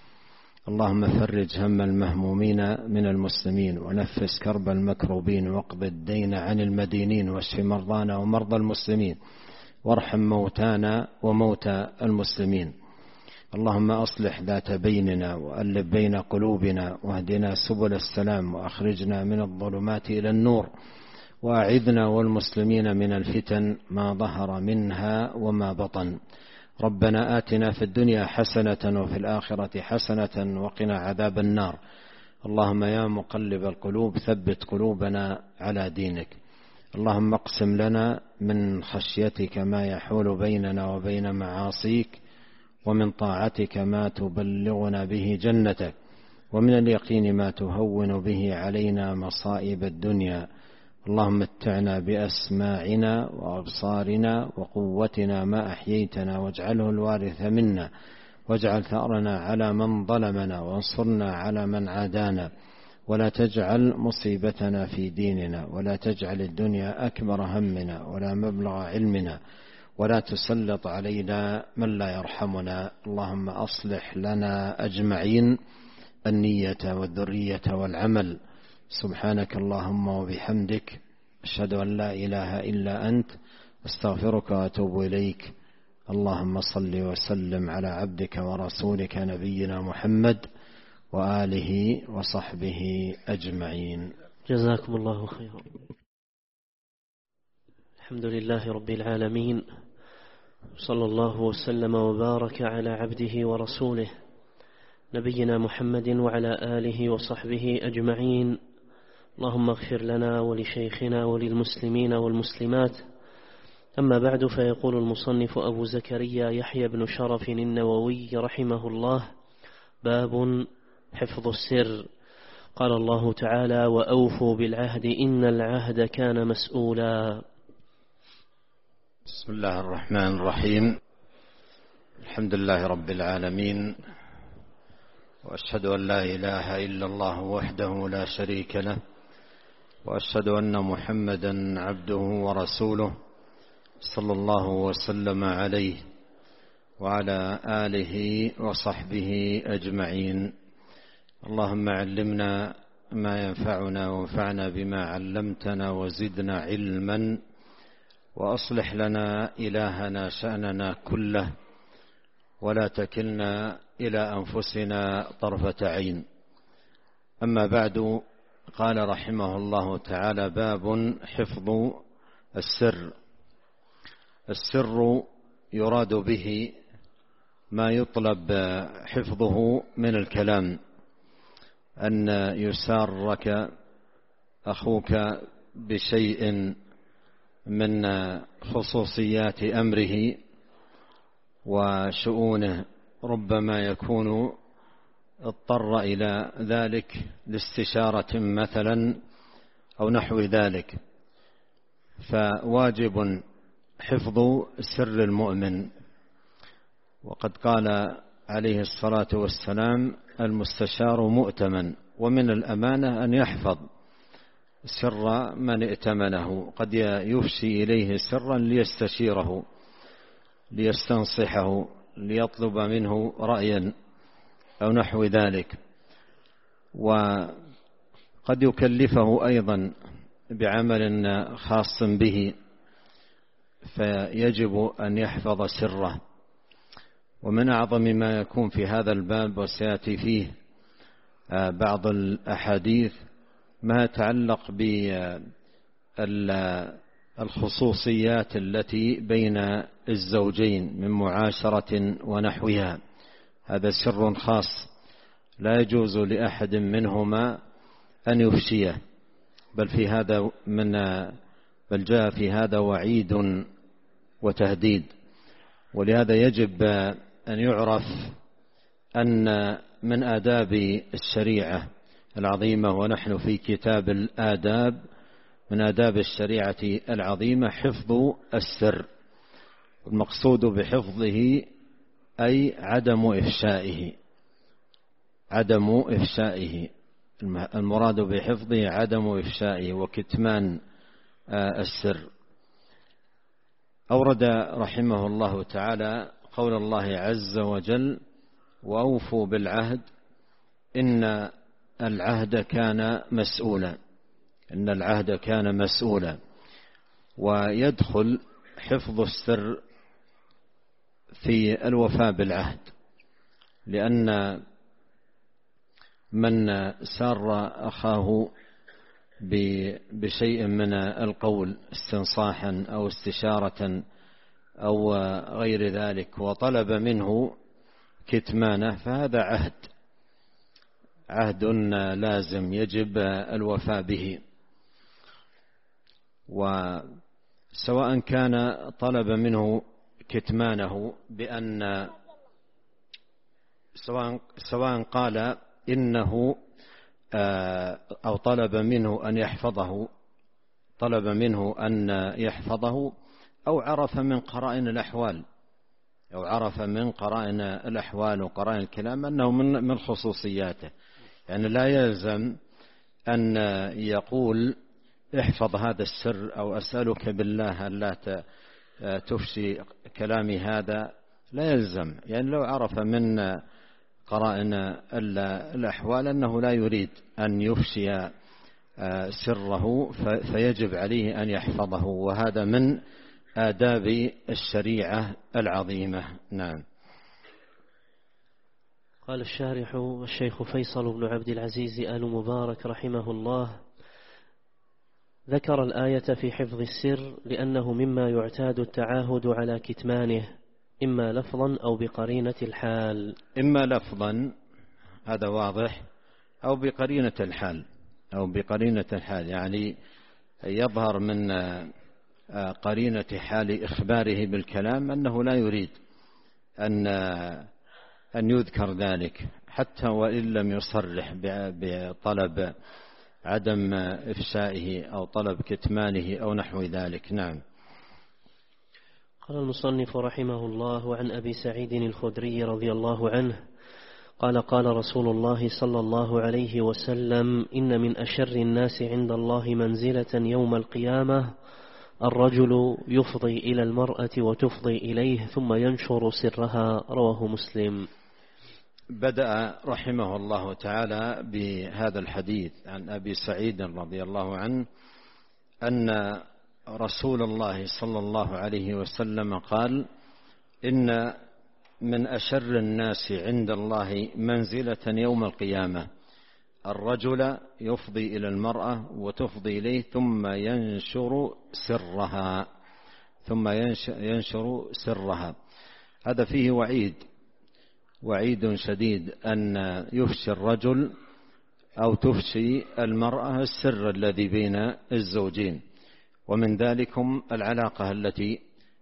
اللهم فرج هم المهمومين من المسلمين، ونفس كرب المكروبين، واقض الدين عن المدينين، واشف مرضانا ومرضى المسلمين، وارحم موتانا وموتى المسلمين. اللهم أصلح ذات بيننا وألف بين قلوبنا واهدنا سبل السلام وأخرجنا من الظلمات إلى النور وأعذنا والمسلمين من الفتن ما ظهر منها وما بطن. ربنا آتنا في الدنيا حسنة وفي الآخرة حسنة وقنا عذاب النار. اللهم يا مقلب القلوب ثبت قلوبنا على دينك. اللهم اقسم لنا من خشيتك ما يحول بيننا وبين معاصيك ومن طاعتك ما تبلغنا به جنتك ومن اليقين ما تهون به علينا مصائب الدنيا. اللهم متعنا بأسماعنا وأبصارنا وقوتنا ما أحييتنا واجعله الوارث منا واجعل ثأرنا على من ظلمنا وانصرنا على من عادانا ولا تجعل مصيبتنا في ديننا ولا تجعل الدنيا أكبر همنا ولا مبلغ علمنا ولا تسلط علينا من لا يرحمنا. اللهم أصلح لنا أجمعين النية والذرية والعمل. سبحانك اللهم وبحمدك أشهد أن لا إله إلا أنت أستغفرك وأتوب إليك. اللهم صل وسلم على عبدك ورسولك نبينا محمد وآله وصحبه أجمعين. جزاكم الله خيرا. الحمد لله رب العالمين، صلى الله وسلم وبارك على عبده ورسوله نبينا محمد وعلى آله وصحبه أجمعين. اللهم اغفر لنا ولشيخنا وللمسلمين والمسلمات. أما بعد، فيقول المصنف أبو زكريا يحيى بن شرف النووي رحمه الله: باب حفظ السر. قال الله تعالى: وأوفوا بالعهد إن العهد كان مسؤولا. بسم الله الرحمن الرحيم. الحمد لله رب العالمين، وأشهد أن لا إله إلا الله وحده لا شريك له، وأشهد أن محمدا عبده ورسوله صلى الله وسلم عليه وعلى آله وصحبه أجمعين. اللهم علمنا ما ينفعنا وانفعنا بما علمتنا وزدنا علما، وأصلح لنا إلهنا شأننا كله ولا تكلنا إلى أنفسنا طرفة عين. أما بعد، قال رحمه الله تعالى: باب حفظ السر. السر يراد به ما يطلب حفظه من الكلام، أن يسارك أخوك بشيء من خصوصيات أمره وشؤونه، ربما يكون اضطر إلى ذلك لاستشارة مثلا أو نحو ذلك، فواجب حفظ سر المؤمن. وقد قال عليه الصلاة والسلام: المستشار مؤتمن، ومن الأمانة أن يحفظ سر من ائتمنه. قد يفشي إليه سرا ليستشيره، ليستنصحه، ليطلب منه رأيا أو نحو ذلك، وقد يكلفه أيضا بعمل خاص به، فيجب أن يحفظ سره. ومن أعظم ما يكون في هذا الباب، وسيأتي فيه بعض الأحاديث، ما يتعلق بالخصوصيات التي بين الزوجين من معاشرة ونحوها. هذا سر خاص لا يجوز لأحد منهما أن يفشيه، بل في هذا من بل جاء في هذا وعيد وتهديد. ولهذا يجب أن يعرف أن من آداب الشريعة العظيمة، ونحن في كتاب الآداب، من آداب الشريعة العظيمة حفظ السر. المقصود بحفظه أي عدم إفشائه، عدم إفشائه المراد بحفظه عدم إفشائه وكتمان السر. أورد رحمه الله تعالى قول الله عز وجل: وأوفوا بالعهد إن العهد كان مسؤولا. إن العهد كان مسؤولا. ويدخل حفظ السر في الوفاء بالعهد، لأن من سار أخاه بشيء من القول استنصاحا أو استشارة أو غير ذلك وطلب منه كتمانه فهذا عهد عهد لازم يجب الوفاء به. وسواء كان طلب منه كتمانه بأن سواء سواء قال إنه أو طلب منه أن يحفظه طلب منه أن يحفظه أو عرف من قرائن الأحوال أو عرف من قرائن الأحوال وقرائن الكلام أنه من من خصوصياته، يعني لا يلزم أن يقول احفظ هذا السر أو أسألك بالله أن لا تفشي كلامي هذا، لا يلزم. يعني لو عرف من قرائن الأحوال أنه لا يريد أن يفشي سره فيجب عليه أن يحفظه، وهذا من آداب الشريعة العظيمة. نعم. قال الشارح الشيخ فيصل بن عبد العزيز آل مبارك رحمه الله: ذكر الآية في حفظ السر لأنه مما يعتاد التعاهد على كتمانه إما لفظا أو بقرينة الحال. إما لفظا هذا واضح، أو بقرينة الحال أو بقرينة الحال يعني يظهر من قرينة حال إخباره بالكلام أنه لا يريد أن أن يذكر ذلك حتى وإن لم يصرح بطلب عدم إفشائه أو طلب كتمانه أو نحو ذلك. نعم. قال المصنف رحمه الله: وعن أبي سعيد الخدري رضي الله عنه قال: قال رسول الله صلى الله عليه وسلم: إن من أشر الناس عند الله منزلة يوم القيامة الرجل يفضي إلى المرأة وتفضي إليه ثم ينشر سرها. رواه مسلم. بدأ رحمه الله تعالى بهذا الحديث عن أبي سعيد رضي الله عنه أن رسول الله صلى الله عليه وسلم قال: إن من أشر الناس عند الله منزلة يوم القيامة الرجل يفضي إلى المرأة وتفضي إليه ثم ينشر سرها ثم ينشر سرها. هذا فيه وعيد وعيد شديد أن يفشي الرجل أو تفشي المرأة السر الذي بين الزوجين، ومن ذلكم العلاقة التي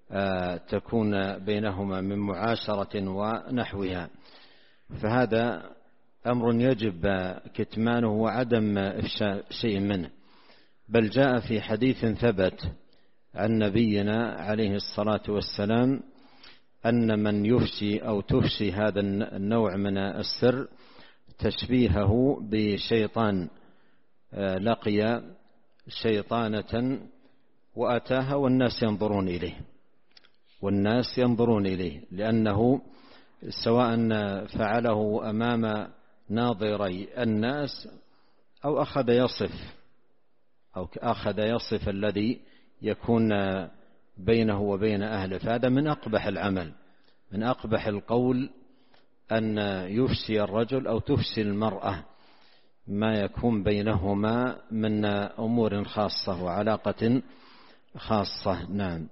تكون بينهما من معاشرة ونحوها، فهذا أمر يجب كتمانه وعدم إفشاء شيء منه. بل جاء في حديث ثبت عن نبينا عليه الصلاة والسلام أن من يفشي أو تفشي هذا النوع من السر تشبيهه بشيطان لقي شيطانة وأتاها والناس ينظرون إليه والناس ينظرون إليه لأنه سواء فعله أمام ناظري الناس أو أخذ يصف أو أخذ يصف الذي يكون بينه وبين أهله، فهذا من أقبح العمل، من أقبح القول أن يفشي الرجل أو تفشي المرأة ما يكون بينهما من أمور خاصة وعلاقة خاصة. نعم.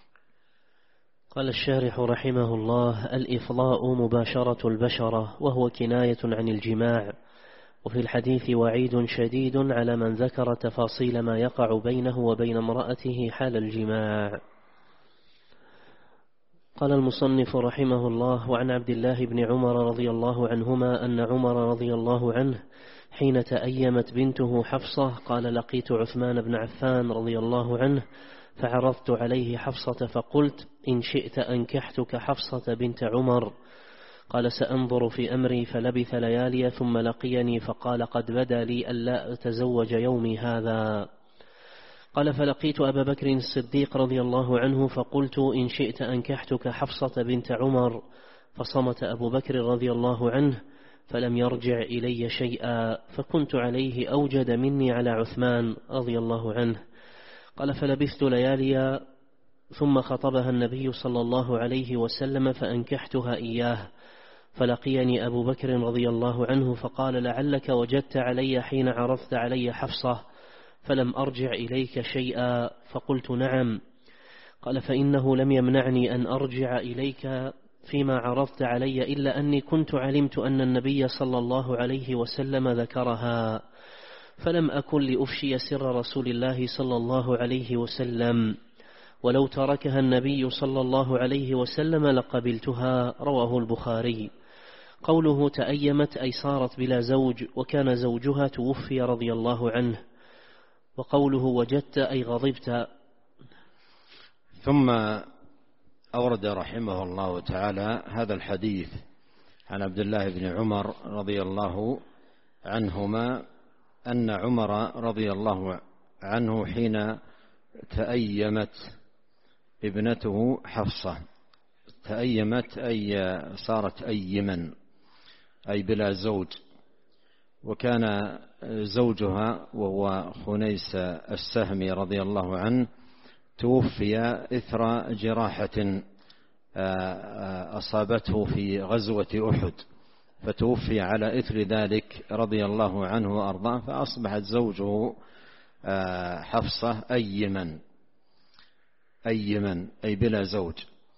قال الشارح رحمه الله: الإفضاء مباشرة البشرة، وهو كناية عن الجماع. وفي الحديث وعيد شديد على من ذكر تفاصيل ما يقع بينه وبين امرأته حال الجماع. قال المصنف رحمه الله: وعن عبد الله بن عمر رضي الله عنهما أن عمر رضي الله عنه حين تأيمت بنته حفصة قال: لقيت عثمان بن عفان رضي الله عنه فعرضت عليه حفصة فقلت: إن شئت أنكحتك حفصة بنت عمر. قال: سأنظر في أمري. فلبث ليالي ثم لقيني فقال: قد بدا لي ألا أتزوج يومي هذا. قال: فلقيت أبا بكر الصديق رضي الله عنه فقلت: إن شئت أنكحتك حفصة بنت عمر. فصمت أبو بكر رضي الله عنه فلم يرجع إلي شيئا، فكنت عليه أوجد مني على عثمان رضي الله عنه. قال: فلبثت ليالي ثم خطبها النبي صلى الله عليه وسلم فأنكحتها إياه. فلقيني أبو بكر رضي الله عنه فقال: لعلك وجدت علي حين عرضت علي حفصة فلم أرجع إليك شيئا؟ فقلت: نعم. قال: فإنه لم يمنعني أن أرجع إليك فيما عرضت علي إلا أني كنت علمت أن النبي صلى الله عليه وسلم ذكرها، فلم أكن لأفشي سر رسول الله صلى الله عليه وسلم، ولو تركها النبي صلى الله عليه وسلم لقبلتها. رواه البخاري. قوله تأيمت أي صارت بلا زوج، وكان زوجها توفي رضي الله عنه. وقوله وجدت أي غضبت. ثم أورد رحمه الله تعالى هذا الحديث عن عبد الله بن عمر رضي الله عنهما أن عمر رضي الله عنه حين تأيمت ابنته حفصة، تأيمت أي صارت أيما أي بلا زوج، وكان زوجها وهو خنيس السهمي رضي الله عنه توفي إثر جراحة أصابته في غزوة أحد، فتوفي على إثر ذلك رضي الله عنه وأرضاه، فأصبحت زوجه حفصة أيما أيما أي بلا زوج.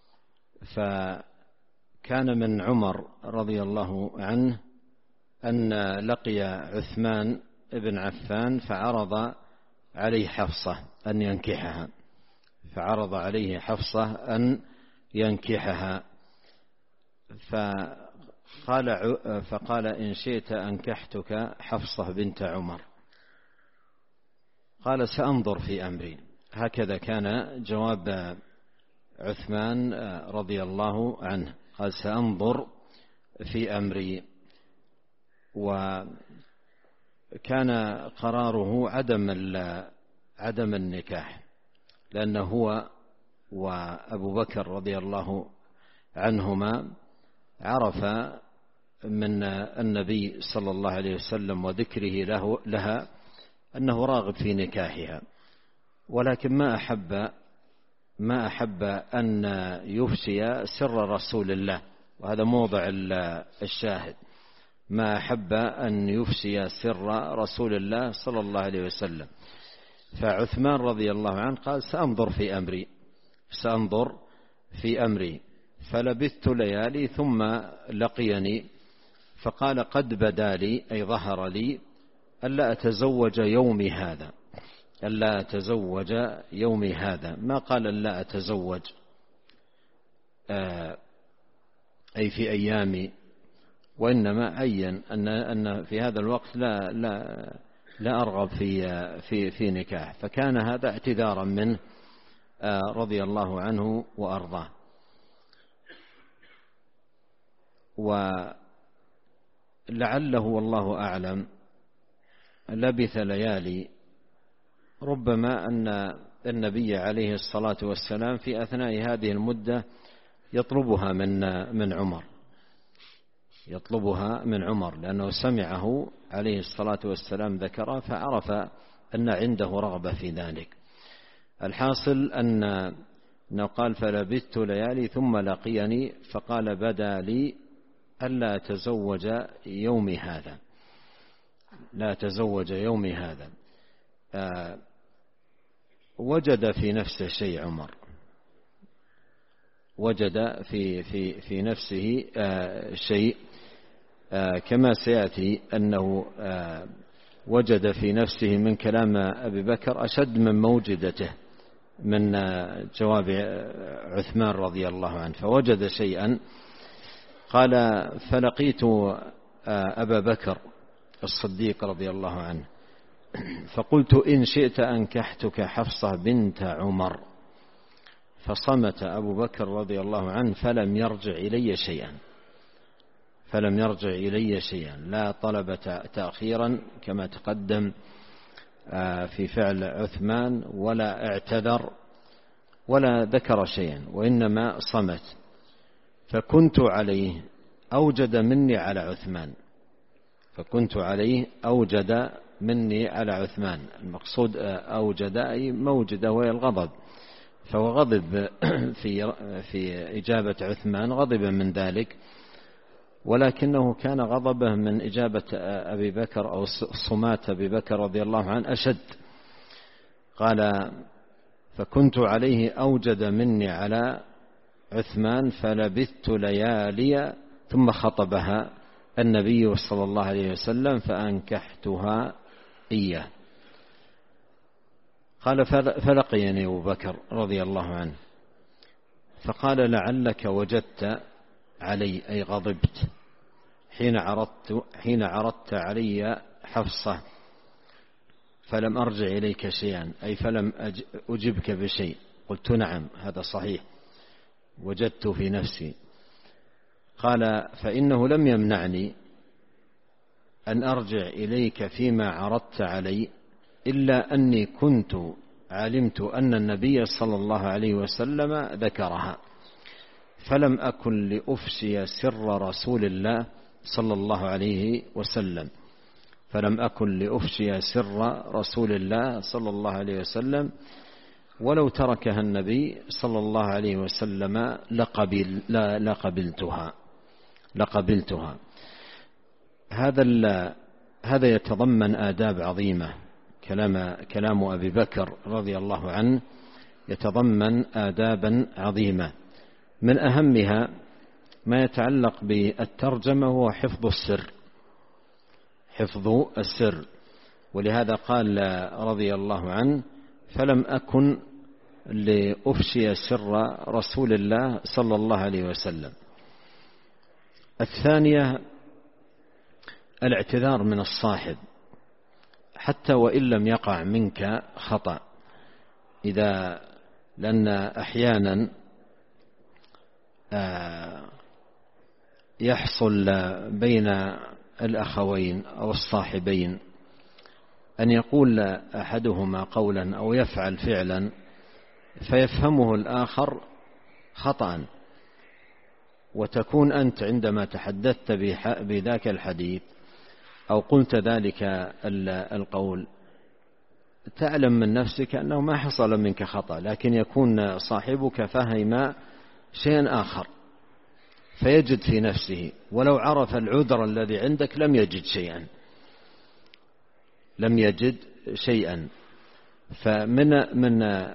فكان من عمر رضي الله عنه أن لقي عثمان بن عفان فعرض عليه حفصة أن ينكحها، فعرض عليه حفصة أن ينكحها، فقال, فقال إن شئت أنكحتك حفصة بنت عمر. قال سأنظر في أمري. هكذا كان جواب عثمان رضي الله عنه، قال سأنظر في أمري. وكان قراره عدم عدم النكاح، لأنه هو وأبو بكر رضي الله عنهما عرف من النبي صلى الله عليه وسلم وذكره له لها أنه راغب في نكاحها، ولكن ما أحب ما أحب أن يفشي سر رسول الله، وهذا موضع الشاهد، ما أحب أن يفشي سر رسول الله صلى الله عليه وسلم. فعثمان رضي الله عنه قال سأنظر في أمري سأنظر في أمري فلبثت ليالي ثم لقيني فقال قد بدا لي أي ظهر لي ألا أتزوج يومي هذا، ألا أتزوج يومي هذا، ما قال ألا أتزوج أي في أيامي، وإنما عين أن أن في هذا الوقت لا لا لا أرغب في في في نكاح، فكان هذا اعتذارا منه رضي الله عنه وأرضاه. ولعله والله أعلم لبث ليالي، ربما أن النبي عليه الصلاة والسلام في أثناء هذه المدة يطلبها من من عمر يطلبها من عمر لأنه سمعه عليه الصلاة والسلام ذكره فعرف أن عنده رغبة في ذلك. الحاصل أن قال فلبثت ليالي ثم لقيني فقال بدا لي ألا أتزوج يومي هذا، لا أتزوج يومي هذا. آه وجد في نفسه شيء عمر، وجد في في في نفسه آه شيء آه كما سيأتي أنه آه وجد في نفسه من كلام أبي بكر أشد من موجدته من آه جواب عثمان رضي الله عنه، فوجد شيئا. قال فلقيت آه أبا بكر الصديق رضي الله عنه فقلت إن شئت أنكحتك حفصة بنت عمر، فصمت أبو بكر رضي الله عنه فلم يرجع إلي شيئا فلم يرجع إلي شيئا لا طلب تأخيرا كما تقدم في فعل عثمان، ولا اعتذر ولا ذكر شيئا، وإنما صمت. فكنت عليه أوجد مني على عثمان فكنت عليه أوجد مني على عثمان المقصود أوجد أي موجد وهي الغضب، فهو غضب في في إجابة عثمان، غضب من ذلك ولكنه كان غضبه من إجابة أبي بكر أو صمات أبي بكر رضي الله عنه أشد. قال: فكنت عليه أوجد مني على عثمان فلبثت ليالي ثم خطبها النبي صلى الله عليه وسلم فأنكحتها إياه. قال: فلقيني أبو بكر رضي الله عنه فقال: لعلك وجدت علي أي غضبت حين عرضت, حين عرضت علي حفصة فلم أرجع إليك شيئا، أي فلم أجبك بشيء. قلت: نعم، هذا صحيح، وجدت في نفسي. قال: فإنه لم يمنعني أن أرجع إليك فيما عرضت علي إلا أني كنت علمت أن النبي صلى الله عليه وسلم ذكرها، فلم أكن لأفشي سر رسول الله صلى الله عليه وسلم فلم أكن لأفشي سر رسول الله صلى الله عليه وسلم ولو تركها النبي صلى الله عليه وسلم لقبل لقبلتها لقبلتها. هذا هذا يتضمن آداب عظيمة. كلام كلام أبي بكر رضي الله عنه يتضمن آدابا عظيمة، من أهمها ما يتعلق بالترجمة هو حفظ السر حفظ السر ولهذا قال رضي الله عنه: فلم أكن لأفشي سر رسول الله صلى الله عليه وسلم. الثانية الاعتذار من الصاحب حتى وإن لم يقع منك خطأ، إذا لأن أحيانا يحصل بين الأخوين أو الصاحبين أن يقول أحدهما قولا أو يفعل فعلا فيفهمه الآخر خطأ، وتكون أنت عندما تحدثت بذاك الحديث أو قلت ذلك القول تعلم من نفسك أنه ما حصل منك خطأ، لكن يكون صاحبك فهم شيئا آخر فيجد في نفسه، ولو عرف العذر الذي عندك لم يجد شيئا لم يجد شيئا فمن من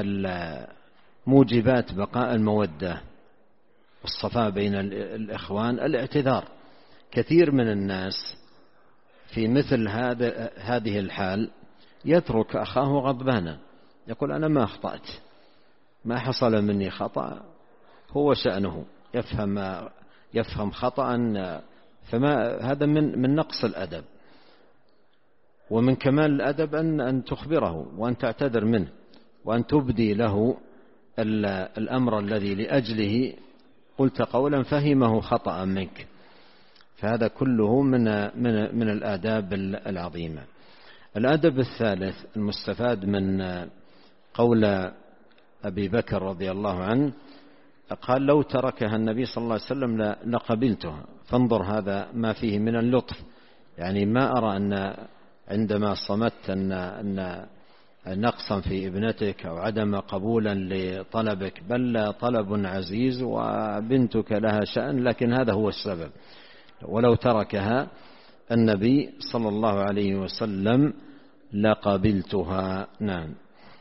موجبات بقاء المودة والصفاء بين الإخوان الاعتذار. كثير من الناس في مثل هذا هذه الحال يترك أخاه غضبانا، يقول: أنا ما أخطأت، ما حصل مني خطأ، هو شأنه يفهم يفهم خطأ، فما هذا من من نقص الأدب، ومن كمال الأدب أن أن تخبره وأن تعتذر منه وأن تبدي له الأمر الذي لأجله قلت قولا فهمه خطأ منك. فهذا كله من من من الآداب العظيمة. الأدب الثالث المستفاد من قول أبي بكر رضي الله عنه قال: لو تركها النبي صلى الله عليه وسلم لقبلتها. فانظر هذا ما فيه من اللطف، يعني ما أرى أن عندما صمت أن أن نقصا في ابنتك أو عدم قبولا لطلبك، بل طلب عزيز وبنتك لها شأن، لكن هذا هو السبب. ولو تركها النبي صلى الله عليه وسلم لقبلتها. نعم.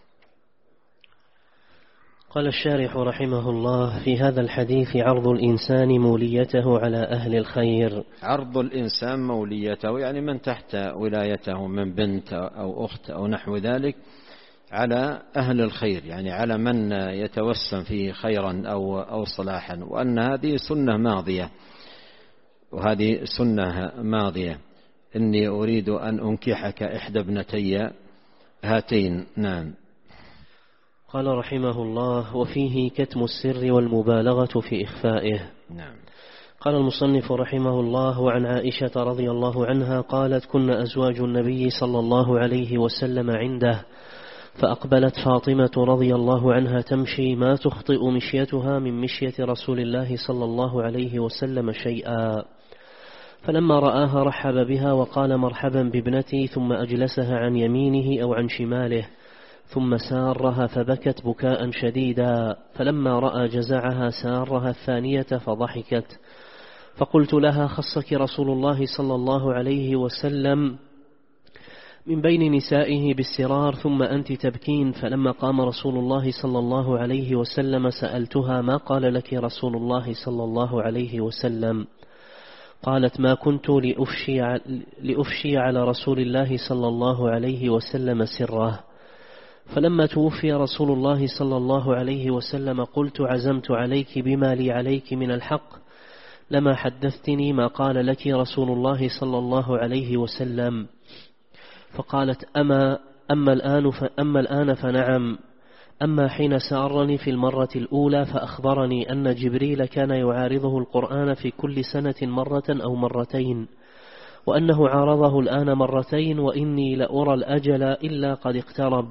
قال الشارح رحمه الله: في هذا الحديث عرض الإنسان موليته على أهل الخير. عرض الإنسان موليته يعني من تحت ولايته من بنت أو أخت أو نحو ذلك على أهل الخير، يعني على من يتوسم فيه خيرا أو أو صلاحا، وأن هذه سنة ماضية وهذه سنة ماضية إني أريد أن أنكحك إحدى ابنتي هاتين. نعم. قال رحمه الله: وفيه كتم السر والمبالغة في إخفائه. نعم. قال المصنف رحمه الله: وعن عائشة رضي الله عنها قالت: كنا أزواج النبي صلى الله عليه وسلم عنده، فأقبلت فاطمة رضي الله عنها تمشي ما تخطئ مشيتها من مشية رسول الله صلى الله عليه وسلم شيئا، فلما رآها رحب بها وقال: مرحبا بابنتي، ثم أجلسها عن يمينه أو عن شماله، ثم سارها فبكت بكاء شديدا، فلما رأى جزعها سارها الثانية فضحكت، فقلت لها: خصك رسول الله صلى الله عليه وسلم من بين نسائه بالسرار ثم أنت تبكين. فلما قام رسول الله صلى الله عليه وسلم سألتها: ما قال لك رسول الله صلى الله عليه وسلم؟ قالت: ما كنت لأفشي, لأفشي على رسول الله صلى الله عليه وسلم سره. فلما توفي رسول الله صلى الله عليه وسلم قلت: عزمت عليك بما لي عليك من الحق لما حدثتني ما قال لك رسول الله صلى الله عليه وسلم. فقالت: أما, أما, الآن فأما الآن فنعم، أما حين سأرني في المرة الأولى فأخبرني أن جبريل كان يعارضه القرآن في كل سنة مرة أو مرتين، وأنه عارضه الآن مرتين، وإني لأرى الأجل إلا قد اقترب،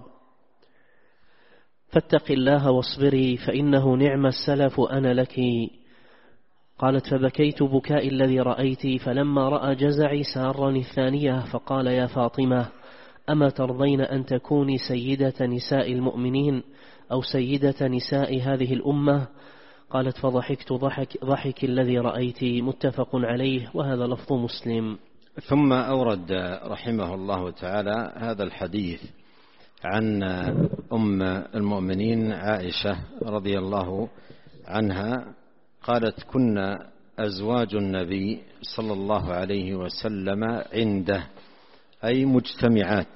فاتق الله واصبري فإنه نعم السلف أنا لك. قالت: فبكيت بكاء الذي رأيت، فلما رأى جزعي سارني الثانية فقال: يا فاطمة، أما ترضين أن تكوني سيدة نساء المؤمنين أو سيدة نساء هذه الأمة؟ قالت: فضحكت ضحك, ضحك الذي رأيت. متفق عليه، وهذا لفظ مسلم. ثم أورد رحمه الله تعالى هذا الحديث عن أم المؤمنين عائشة رضي الله عنها قالت: كنا أزواج النبي صلى الله عليه وسلم عنده، أي مجتمعات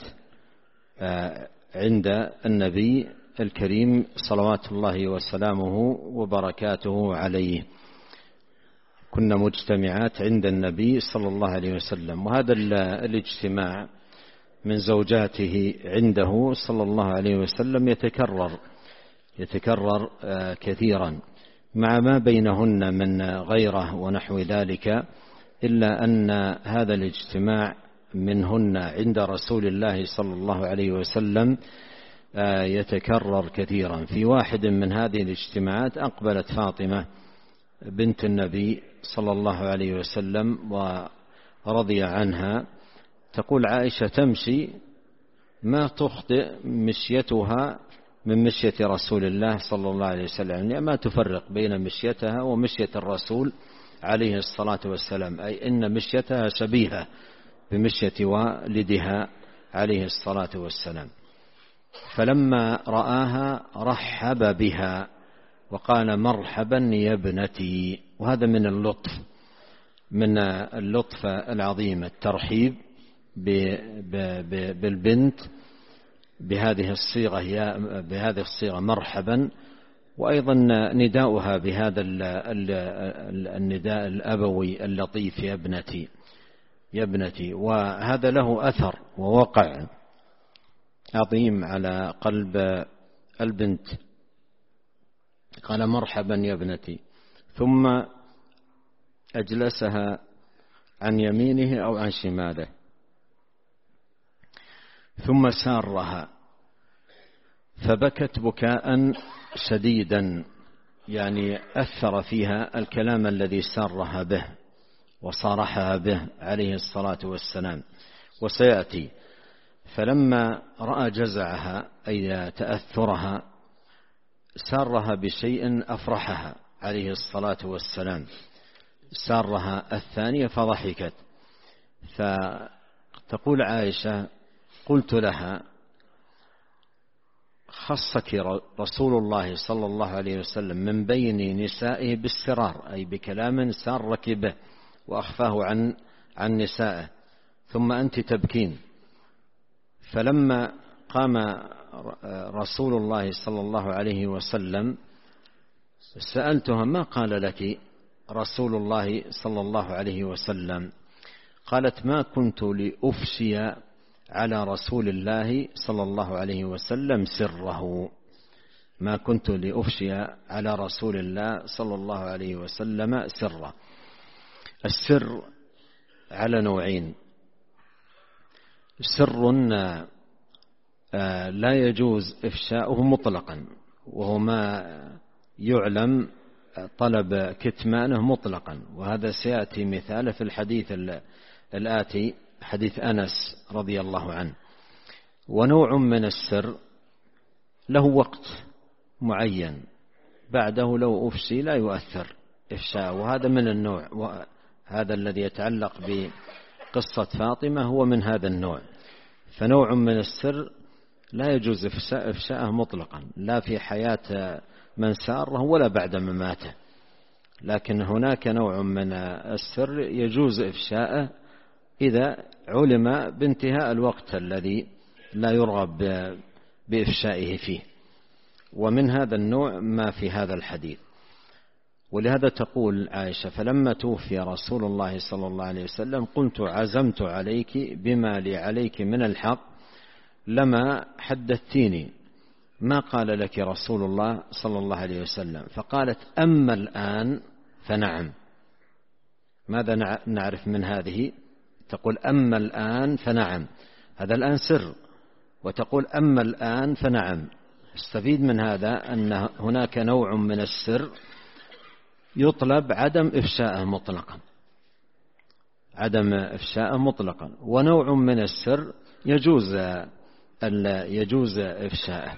عند النبي الكريم صلوات الله وسلامه وبركاته عليه. كنا مجتمعات عند النبي صلى الله عليه وسلم. وهذا الاجتماع من زوجاته عنده صلى الله عليه وسلم يتكرر يتكرر كثيرا مع ما بينهن من غيره ونحو ذلك، إلا أن هذا الاجتماع منهن عند رسول الله صلى الله عليه وسلم يتكرر كثيرا. في واحد من هذه الاجتماعات أقبلت فاطمة بنت النبي صلى الله عليه وسلم ورضي عنها، تقول عائشة: تمشي ما تخطئ مشيتها من مشية رسول الله صلى الله عليه وسلم، يعني ما تفرق بين مشيتها ومشية الرسول عليه الصلاة والسلام، أي إن مشيتها شبيهة بمشية والدها عليه الصلاة والسلام. فلما رآها رحب بها وقال: مرحبا يا ابنتي. وهذا من اللطف من اللطف العظيم، الترحيب بالبنت بهذه الصيغة بهذه الصيغة مرحبا، وأيضا نداؤها بهذا النداء الأبوي اللطيف: يا ابنتي يا ابنتي. وهذا له أثر ووقع عظيم على قلب البنت. قال: مرحبا يا ابنتي، ثم أجلسها عن يمينه أو عن شماله، ثم سارها فبكت بكاء شديدا، يعني أثر فيها الكلام الذي سارها به وصارحها به عليه الصلاة والسلام، وسيأتي. فلما رأى جزعها أي تأثرها سارها بشيء أفرحها عليه الصلاة والسلام، سارها الثانية فضحكت. فتقول عائشة: قلت لها: خصك رسول الله صلى الله عليه وسلم من بين نسائه بالسرار، أي بكلام سارك به وأخفاه عن عن نسائه، ثم أنت تبكين. فلما قام رسول الله صلى الله عليه وسلم سألتها: ما قال لك رسول الله صلى الله عليه وسلم؟ قالت: ما كنت لأفشي على رسول الله صلى الله عليه وسلم سره. ما كنت لأفشي على رسول الله صلى الله عليه وسلم سره. السر على نوعين: سر لا يجوز إفشاؤه مطلقا، وهو ما يعلم طلب كتمانه مطلقا، وهذا سيأتي مثاله في الحديث الآتي، حديث أنس رضي الله عنه. ونوع من السر له وقت معين، بعده لو أفشي لا يؤثر إفشاء، وهذا من النوع هذا الذي يتعلق بقصة فاطمة هو من هذا النوع. فنوع من السر لا يجوز إفشاءه مطلقا، لا في حياة من ساره ولا بعد مماته، لكن هناك نوع من السر يجوز إفشاءه إذا علم بانتهاء الوقت الذي لا يرغب بإفشائه فيه، ومن هذا النوع ما في هذا الحديث. ولهذا تقول عائشة: فلما توفي رسول الله صلى الله عليه وسلم قلت عزمت عليك بما لي عليك من الحق لما حدثتيني ما قال لك رسول الله صلى الله عليه وسلم. فقالت: أما الآن فنعم. ماذا نعرف من هذه؟ تقول أما الآن فنعم، هذا الآن سر، وتقول أما الآن فنعم. استفيد من هذا أن هناك نوع من السر يطلب عدم إفشاءه مطلقا، عدم إفشاءه مطلقا، ونوع من السر يجوز يجوز إفشاءه.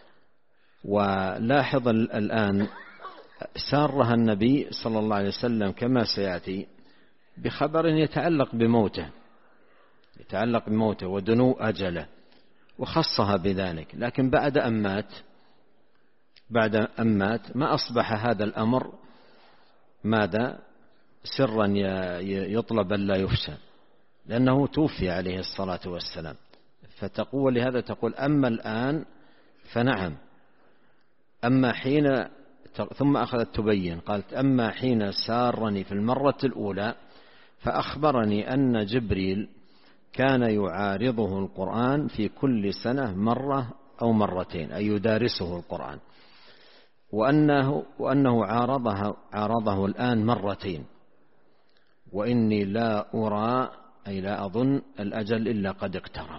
ولاحظ الآن سارها النبي صلى الله عليه وسلم كما سيأتي بخبر يتعلق بموته، يتعلق بموته ودنو أجله، وخصها بذلك. لكن بعد أن مات بعد أن مات ما أصبح هذا الأمر ماذا سرا يطلب أن لا يفشى، لأنه توفي عليه الصلاة والسلام. فتقول لهذا تقول أما الآن فنعم، أما حين، ثم أخذت تبين قالت: أما حين سارني في المرة الأولى فأخبرني أن جبريل كان يعارضه القرآن في كل سنة مرة أو مرتين، أي يدارسه القرآن، وأنه, وأنه عارضه, عارضه الآن مرتين، وإني لا أرى أي لا أظن الأجل إلا قد اقترب،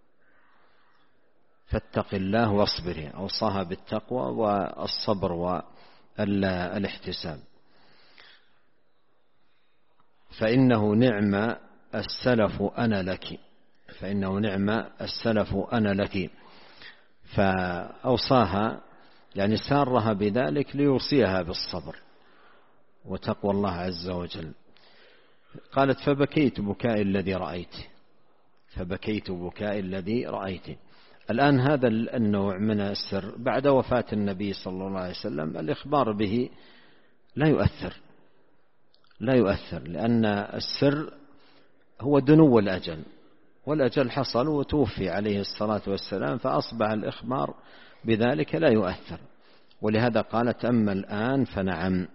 فاتق الله واصبري. أوصاها بالتقوى والصبر والاحتساب. فإنه نعم السلف أنا لك، فإنه نعم السلف أنا لك. فأوصاها يعني سارها بذلك ليوصيها بالصبر وتقوى الله عز وجل. قالت: فبكيت بكاء الذي رأيت، فبكيت بكاء الذي رأيت. الآن هذا النوع من السر بعد وفاة النبي صلى الله عليه وسلم الإخبار به لا يؤثر، لا يؤثر، لأن السر هو دنو الأجل، والأجل حصل وتوفي عليه الصلاة والسلام، فأصبح الإخبار بذلك لا يؤثر. ولهذا قالت: أما الآن فنعم.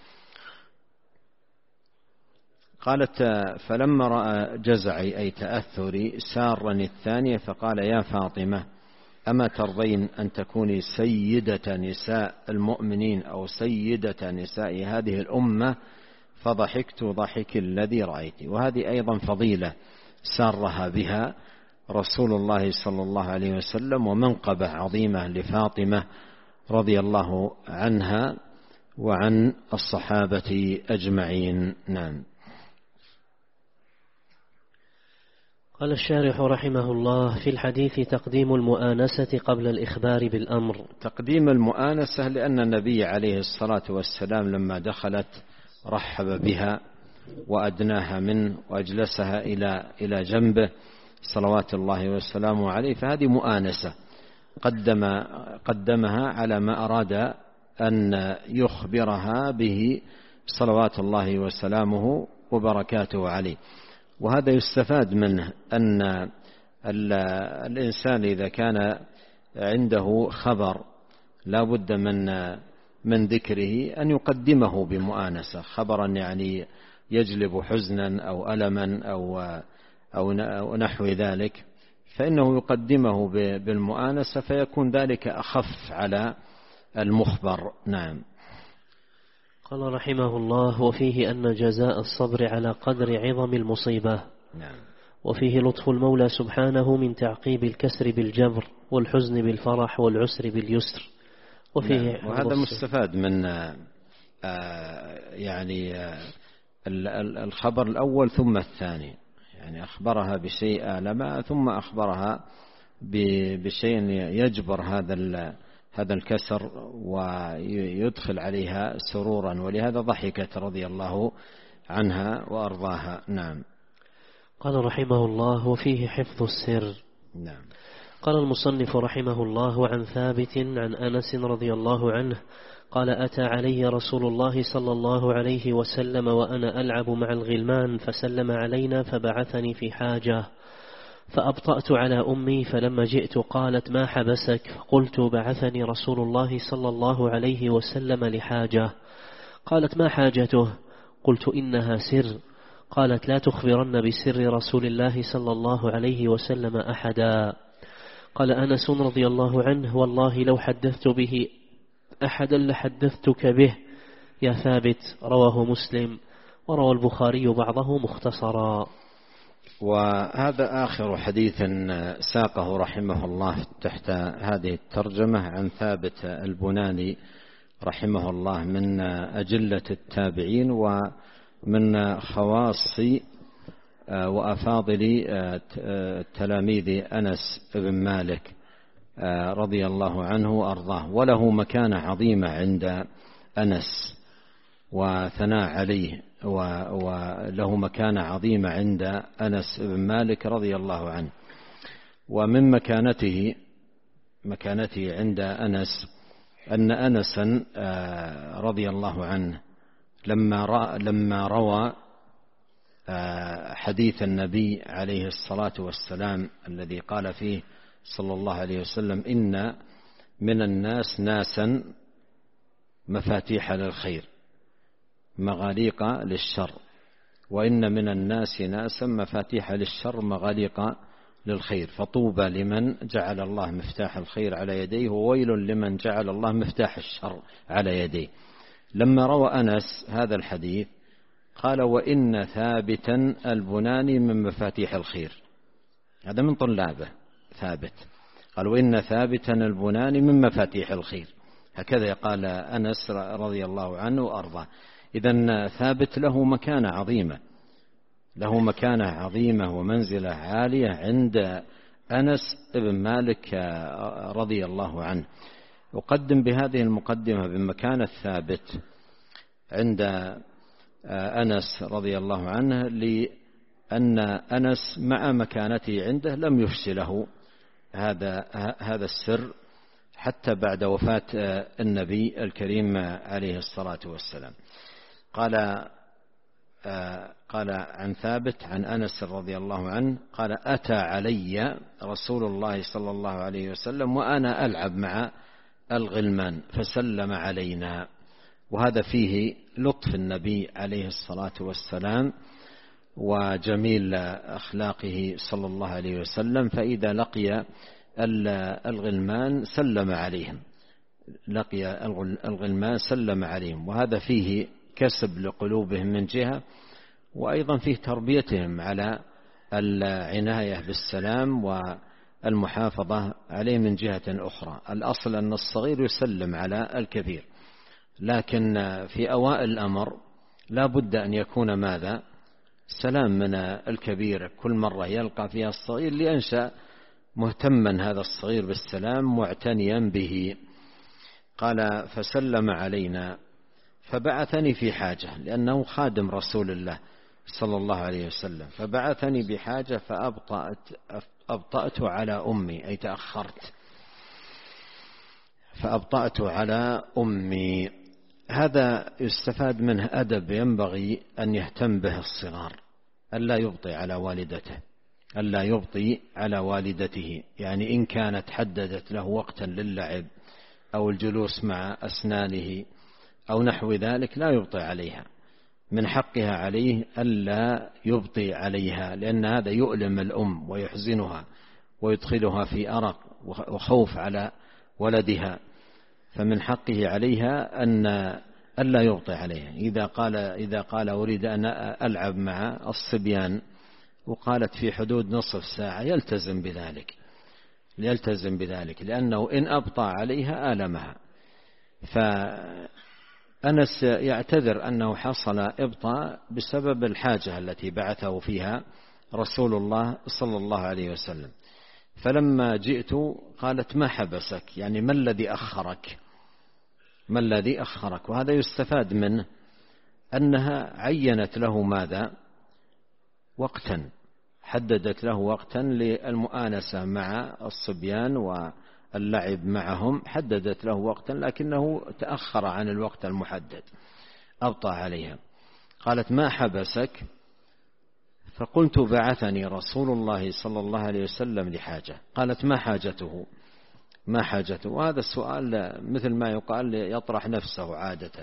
قالت: فلما رأى جزعي أي تأثري سارني الثانية فقال: يا فاطمة أما ترضين أن تكوني سيدة نساء المؤمنين أو سيدة نساء هذه الأمة؟ فضحكت ضحك الذي رأيت. وهذه أيضا فضيلة سارها بها رسول الله صلى الله عليه وسلم، ومنقبة عظيمة لفاطمة رضي الله عنها وعن الصحابة أجمعين. نعم. قال الشارح رحمه الله: في الحديث تقديم المؤانسة قبل الإخبار بالأمر. تقديم المؤانسة لأن النبي عليه الصلاة والسلام لما دخلت رحب بها وأدناها منه وأجلسها إلى إلى جنبه صلوات الله وسلامه عليه، فهذه مؤانسة قدم قدمها على ما أراد أن يخبرها به صلوات الله وسلامه وبركاته عليه. وهذا يستفاد منه أن الإنسان إذا كان عنده خبر لا بد من من ذكره أن يقدمه بمؤانسة، خبرا يعني يجلب حزنا أو ألما أو أو نحو ذلك، فإنه يقدمه بالمؤانسة فيكون ذلك أخف على المخبر. نعم. قال رحمه الله: وفيه أن جزاء الصبر على قدر عظم المصيبة. نعم. وفيه لطف المولى سبحانه من تعقيب الكسر بالجبر والحزن بالفرح والعسر باليسر. وفيه نعم. وهذا مستفاد من يعني الخبر الأول ثم الثاني، يعني أخبرها بشيء آلما ثم أخبرها بشيء يجبر هذا هذا الكسر ويدخل عليها سرورا، ولهذا ضحكت رضي الله عنها وأرضاها. نعم. قال رحمه الله: وفيه حفظ السر. نعم. قال المصنف رحمه الله: عن ثابت عن أنس رضي الله عنه قال: أتى علي رسول الله صلى الله عليه وسلم وأنا ألعب مع الغلمان، فسلم علينا فبعثني في حاجة، فأبطأت على أمي، فلما جئت قالت: ما حبسك؟ قلت: بعثني رسول الله صلى الله عليه وسلم لحاجة. قالت: ما حاجته؟ قلت: إنها سر. قالت: لا تخبرن بسر رسول الله صلى الله عليه وسلم أحدا. قال أنس رضي الله عنه: والله لو حدثت به أحدا لحدثتك به يا ثابت. رواه مسلم، وروى البخاري بعضه مختصرا. وهذا آخر حديث ساقه رحمه الله تحت هذه الترجمة عن ثابت البناني رحمه الله، من أجلة التابعين ومن خواص وأفاضل تلاميذ أنس بن مالك رضي الله عنه وأرضاه، وله مكانة عظيمة عند أنس وثناء عليه، وله مكانة عظيمة عند أنس بن مالك رضي الله عنه. ومن مكانته مكانته عند أنس أن أنسا رضي الله عنه لما لما روى حديث النبي عليه الصلاة والسلام الذي قال فيه صلى الله عليه وسلم: إن من الناس ناسا مفاتيح للخير مغاليق للشر، وإن من الناس ناسا مفاتيح للشر مغاليق للخير، فطوبى لمن جعل الله مفتاح الخير على يديه، وويل لمن جعل الله مفتاح الشر على يديه. لما روى أنس هذا الحديث قال: وإن ثابتا البناني من مفاتيح الخير. هذا من طلابه ثابت، قال: وإن ثابتا البناني من مفاتيح الخير. هكذا قال أنس رضي الله عنه وأرضاه. إذن ثابت له مكانة عظيمة، له مكانة عظيمة ومنزلة عالية عند أنس بن مالك رضي الله عنه. أقدم بهذه المقدمة بمكانة ثابت عند أنس رضي الله عنه، لأن أنس مع مكانته عنده لم يفشله هذا هذا السر حتى بعد وفاة النبي الكريم عليه الصلاة والسلام. قال قال عن ثابت عن أنس رضي الله عنه قال: أتى علي رسول الله صلى الله عليه وسلم وأنا ألعب مع الغلمان فسلم علينا. وهذا فيه لطف النبي عليه الصلاة والسلام وجميل أخلاقه صلى الله عليه وسلم، فإذا لقي الغلمان سلم عليهم، لقي الغلمان سلم عليهم. وهذا فيه كسب لقلوبهم من جهة، وأيضا فيه تربيتهم على العناية بالسلام والمحافظة عليه من جهة أخرى. الأصل أن الصغير يسلم على الكبير، لكن في أوائل الأمر لا بد أن يكون ماذا؟ سلام من الكبير كل مرة يلقى فيها الصغير، لينشأ مهتما هذا الصغير بالسلام معتنيا به. قال: فسلم علينا فبعثني في حاجة، لأنه خادم رسول الله صلى الله عليه وسلم، فبعثني بحاجة فأبطأت أبطأت على أمي، أي تأخرت، فأبطأت على أمي. هذا يستفاد منه أدب ينبغي أن يهتم به الصغار، ألا يبطئ على والدته، ألا يبطئ على والدته. يعني إن كانت حددت له وقتا للعب أو الجلوس مع أسنانه أو نحو ذلك لا يبطئ عليها، من حقها عليه ألا يبطئ عليها، لأن هذا يؤلم الأم ويحزنها ويدخلها في أرق وخوف على ولدها، فمن حقه عليها أن ألا يبطئ عليها. إذا قال إذا قال أريد أن ألعب مع الصبيان وقالت في حدود نصف ساعة يلتزم بذلك، يلتزم بذلك لأنه إن أبطأ عليها آلمها. فأنس يعتذر أنه حصل إبطاء بسبب الحاجة التي بعثه فيها رسول الله صلى الله عليه وسلم. فلما جئت قالت: ما حبسك؟ يعني ما الذي أخرك؟ ما الذي أخرك؟ وهذا يستفاد منه أنها عينت له ماذا؟ وقتا، حددت له وقتا للمؤانسة مع الصبيان واللعب معهم، حددت له وقتا لكنه تأخر عن الوقت المحدد، أبطأ عليها. قالت: ما حبسك؟ فقلت: بعثني رسول الله صلى الله عليه وسلم لحاجة. قالت: ما حاجته؟ ما حاجته؟ وهذا السؤال مثل ما يقال يطرح نفسه عادة.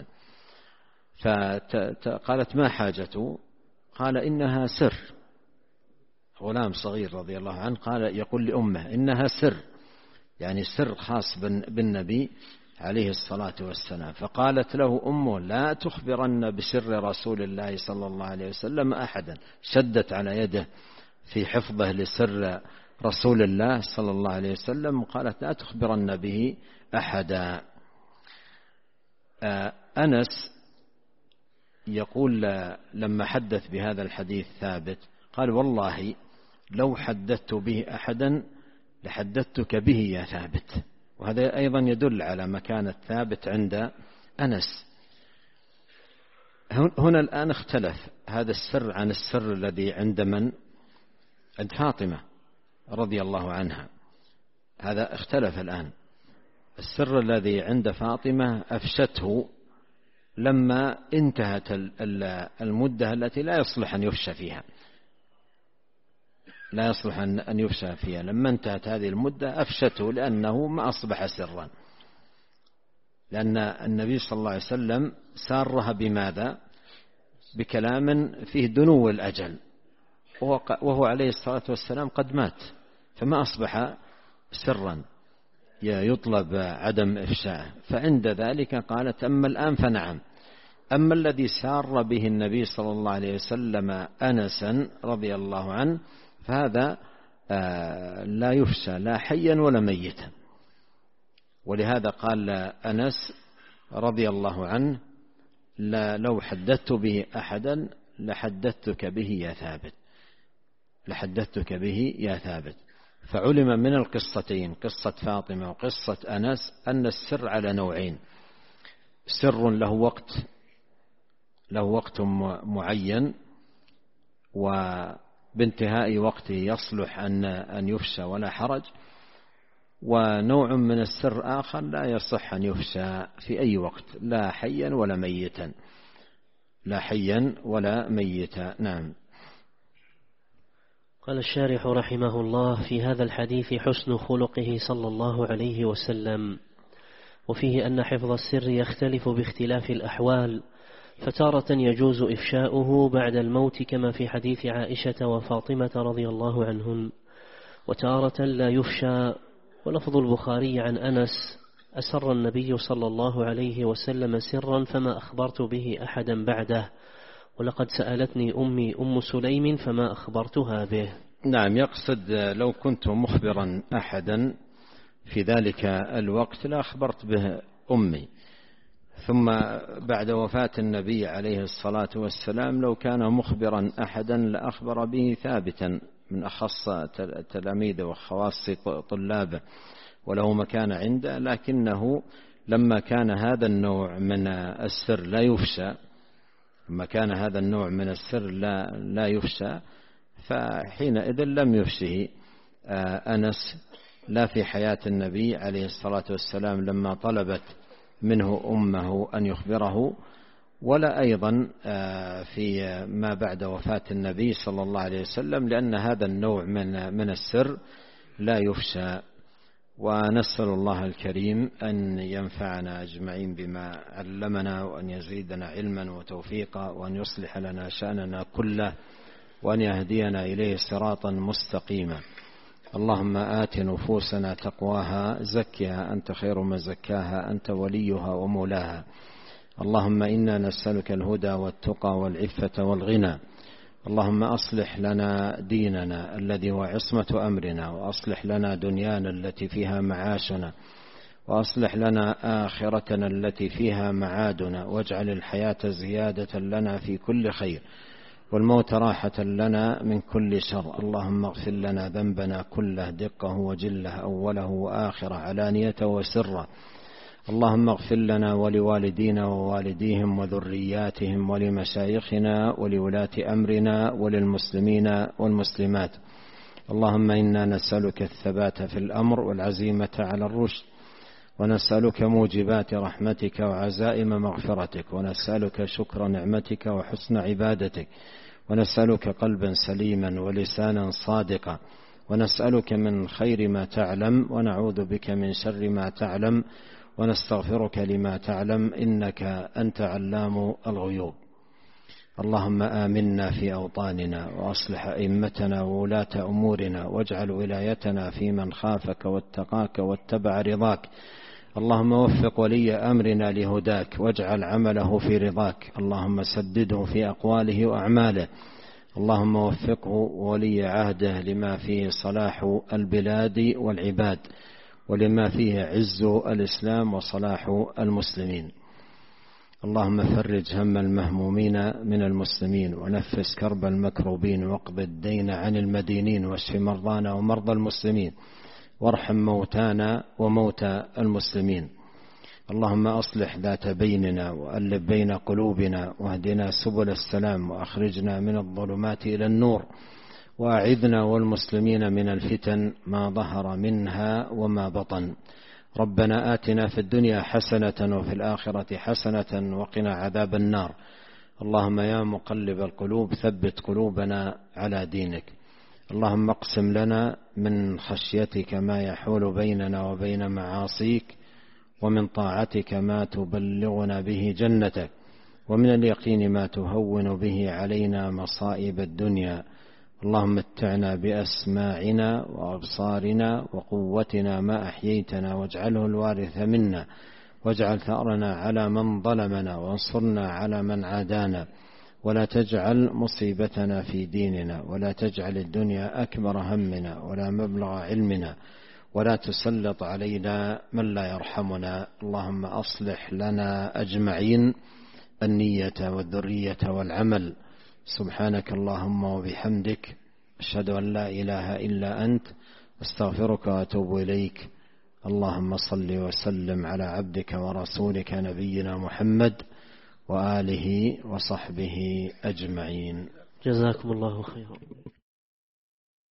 فقالت: ما حاجته؟ قال: إنها سر. غلام صغير رضي الله عنه قال يقول لأمه: إنها سر، يعني سر خاص بالنبي عليه الصلاة والسلام. فقالت له أمه: لا تخبرن بسر رسول الله صلى الله عليه وسلم أحدا. شدت على يده في حفظه لسر رسول الله صلى الله عليه وسلم، وقالت: لا تخبرن به أحدا. أنس يقول لما حدث بهذا الحديث ثابت قال: والله لو حدثت به أحدا لحدثتك به يا ثابت. وهذا أيضا يدل على مكانة ثابت عند أنس. هنا الآن اختلف هذا السر عن السر الذي عند من؟ عند فاطمة رضي الله عنها. هذا اختلف الآن. السر الذي عند فاطمة أفشته لما انتهت المدة التي لا يصلح أن يفشى فيها، لا يصلح أن يفشى فيها. لما انتهت هذه المدة أفشته لأنه ما أصبح سرا، لأن النبي صلى الله عليه وسلم سارها بماذا؟ بكلام فيه دنو الأجل، وهو عليه الصلاة والسلام قد مات، فما أصبح سرا يطلب عدم إفشاءه. فعند ذلك قالت: أما الآن فنعم. أما الذي سار به النبي صلى الله عليه وسلم أنسا رضي الله عنه فهذا لا يفشى لا حيا ولا ميتا. ولهذا قال أنس رضي الله عنه: لو حدثت به أحدا لحدثتك به يا ثابت، لحدثتك به يا ثابت. فعلم من القصتين، قصة فاطمة وقصة أنس، أن السر على نوعين: سر له وقت له وقت معين وبانتهاء وقته يصلح أن أن يفشى ولا حرج، ونوع من السر آخر لا يصح أن يفشى في أي وقت، لا حيا ولا ميتا، لا حيا ولا ميتا. نعم. قال الشارح رحمه الله: في هذا الحديث حسن خلقه صلى الله عليه وسلم، وفيه أن حفظ السر يختلف باختلاف الأحوال، فتارة يجوز إفشاؤه بعد الموت كما في حديث عائشة وفاطمة رضي الله عنهن، وتارة لا يفشى. ولفظ البخاري عن أنس: أسر النبي صلى الله عليه وسلم سرا فما أخبرت به أحدا بعده، ولقد سألتني أمي أم سليم فما أخبرتها به. نعم، يقصد لو كنت مخبرا أحدا في ذلك الوقت لا أخبرت به أمي. ثم بعد وفاة النبي عليه الصلاة والسلام لو كان مخبرا أحدا لأخبر به ثابتا من أخص تلاميذه وخواص طلابه وله مكان عنده، لكنه لما كان هذا النوع من السر لا يفشى لما كان هذا النوع من السر لا, لا يفشى فحينئذ لم يفشه أنس لا في حياة النبي عليه الصلاة والسلام لما طلبت منه أمه أن يخبره، ولا أيضا في ما بعد وفاة النبي صلى الله عليه وسلم، لأن هذا النوع من من السر لا يفشى. ونسأل الله الكريم أن ينفعنا أجمعين بما علمنا، وأن يزيدنا علما وتوفيقا، وأن يصلح لنا شأننا كله، وأن يهدينا إليه صراطا مستقيما. اللهم آت نفوسنا تقواها، زكها أنت خير من زكاها، أنت وليها ومولاها. اللهم إنا نسألك الهدى والتقى والعفة والغنى. اللهم أصلح لنا ديننا الذي هو عصمة أمرنا، وأصلح لنا دنيانا التي فيها معاشنا، وأصلح لنا آخرتنا التي فيها معادنا، واجعل الحياة زيادة لنا في كل خير، والموت راحة لنا من كل شر. اللهم اغفر لنا ذنبنا كله، دقه وجله، أوله وآخره، علانيته وسره. اللهم اغفر لنا ولوالدينا ووالديهم وذرياتهم ولمشايخنا ولولاة أمرنا وللمسلمين والمسلمات. اللهم إنا نسألك الثبات في الأمر والعزيمة على الرشد، ونسألك موجبات رحمتك وعزائم مغفرتك، ونسألك شكر نعمتك وحسن عبادتك، ونسألك قلبا سليما ولسانا صادقا، ونسألك من خير ما تعلم ونعوذ بك من شر ما تعلم، ونستغفرك لما تعلم إنك أنت علام الغيوب. اللهم آمنا في أوطاننا وأصلح أئمتنا وولاة أمورنا، واجعل ولايتنا في من خافك واتقاك واتبع رضاك. اللهم وفق ولي أمرنا لهداك، واجعل عمله في رضاك. اللهم سدده في أقواله وأعماله. اللهم وفقه ولي عهده لما فيه صلاح البلاد والعباد، ولما فيه عز الإسلام وصلاح المسلمين. اللهم فرج هم المهمومين من المسلمين، ونفس كرب المكروبين، واقض الدين عن المدينين، واشف مرضانا ومرضى المسلمين، وارحم موتانا وموتى المسلمين. اللهم أصلح ذات بيننا وألف بين قلوبنا، واهدنا سبل السلام، وأخرجنا من الظلمات إلى النور، وأعذنا والمسلمين من الفتن ما ظهر منها وما بطن. ربنا آتنا في الدنيا حسنة وفي الآخرة حسنة وقنا عذاب النار. اللهم يا مقلب القلوب ثبت قلوبنا على دينك. اللهم اقسم لنا من خشيتك ما يحول بيننا وبين معاصيك، ومن طاعتك ما تبلغنا به جنتك، ومن اليقين ما تهون به علينا مصائب الدنيا. اللهم متعنا بأسماعنا وأبصارنا وقوتنا ما أحييتنا، واجعله الوارث منا، واجعل ثأرنا على من ظلمنا، وانصرنا على من عادانا، ولا تجعل مصيبتنا في ديننا، ولا تجعل الدنيا أكبر همنا ولا مبلغ علمنا، ولا تسلط علينا من لا يرحمنا. اللهم أصلح لنا أجمعين النية والذرية والعمل. سبحانك اللهم وبحمدك، أشهد أن لا إله إلا أنت، أستغفرك وأتوب إليك. اللهم صل وسلم على عبدك ورسولك نبينا محمد وآله وصحبه أجمعين. جزاكم الله خيرا.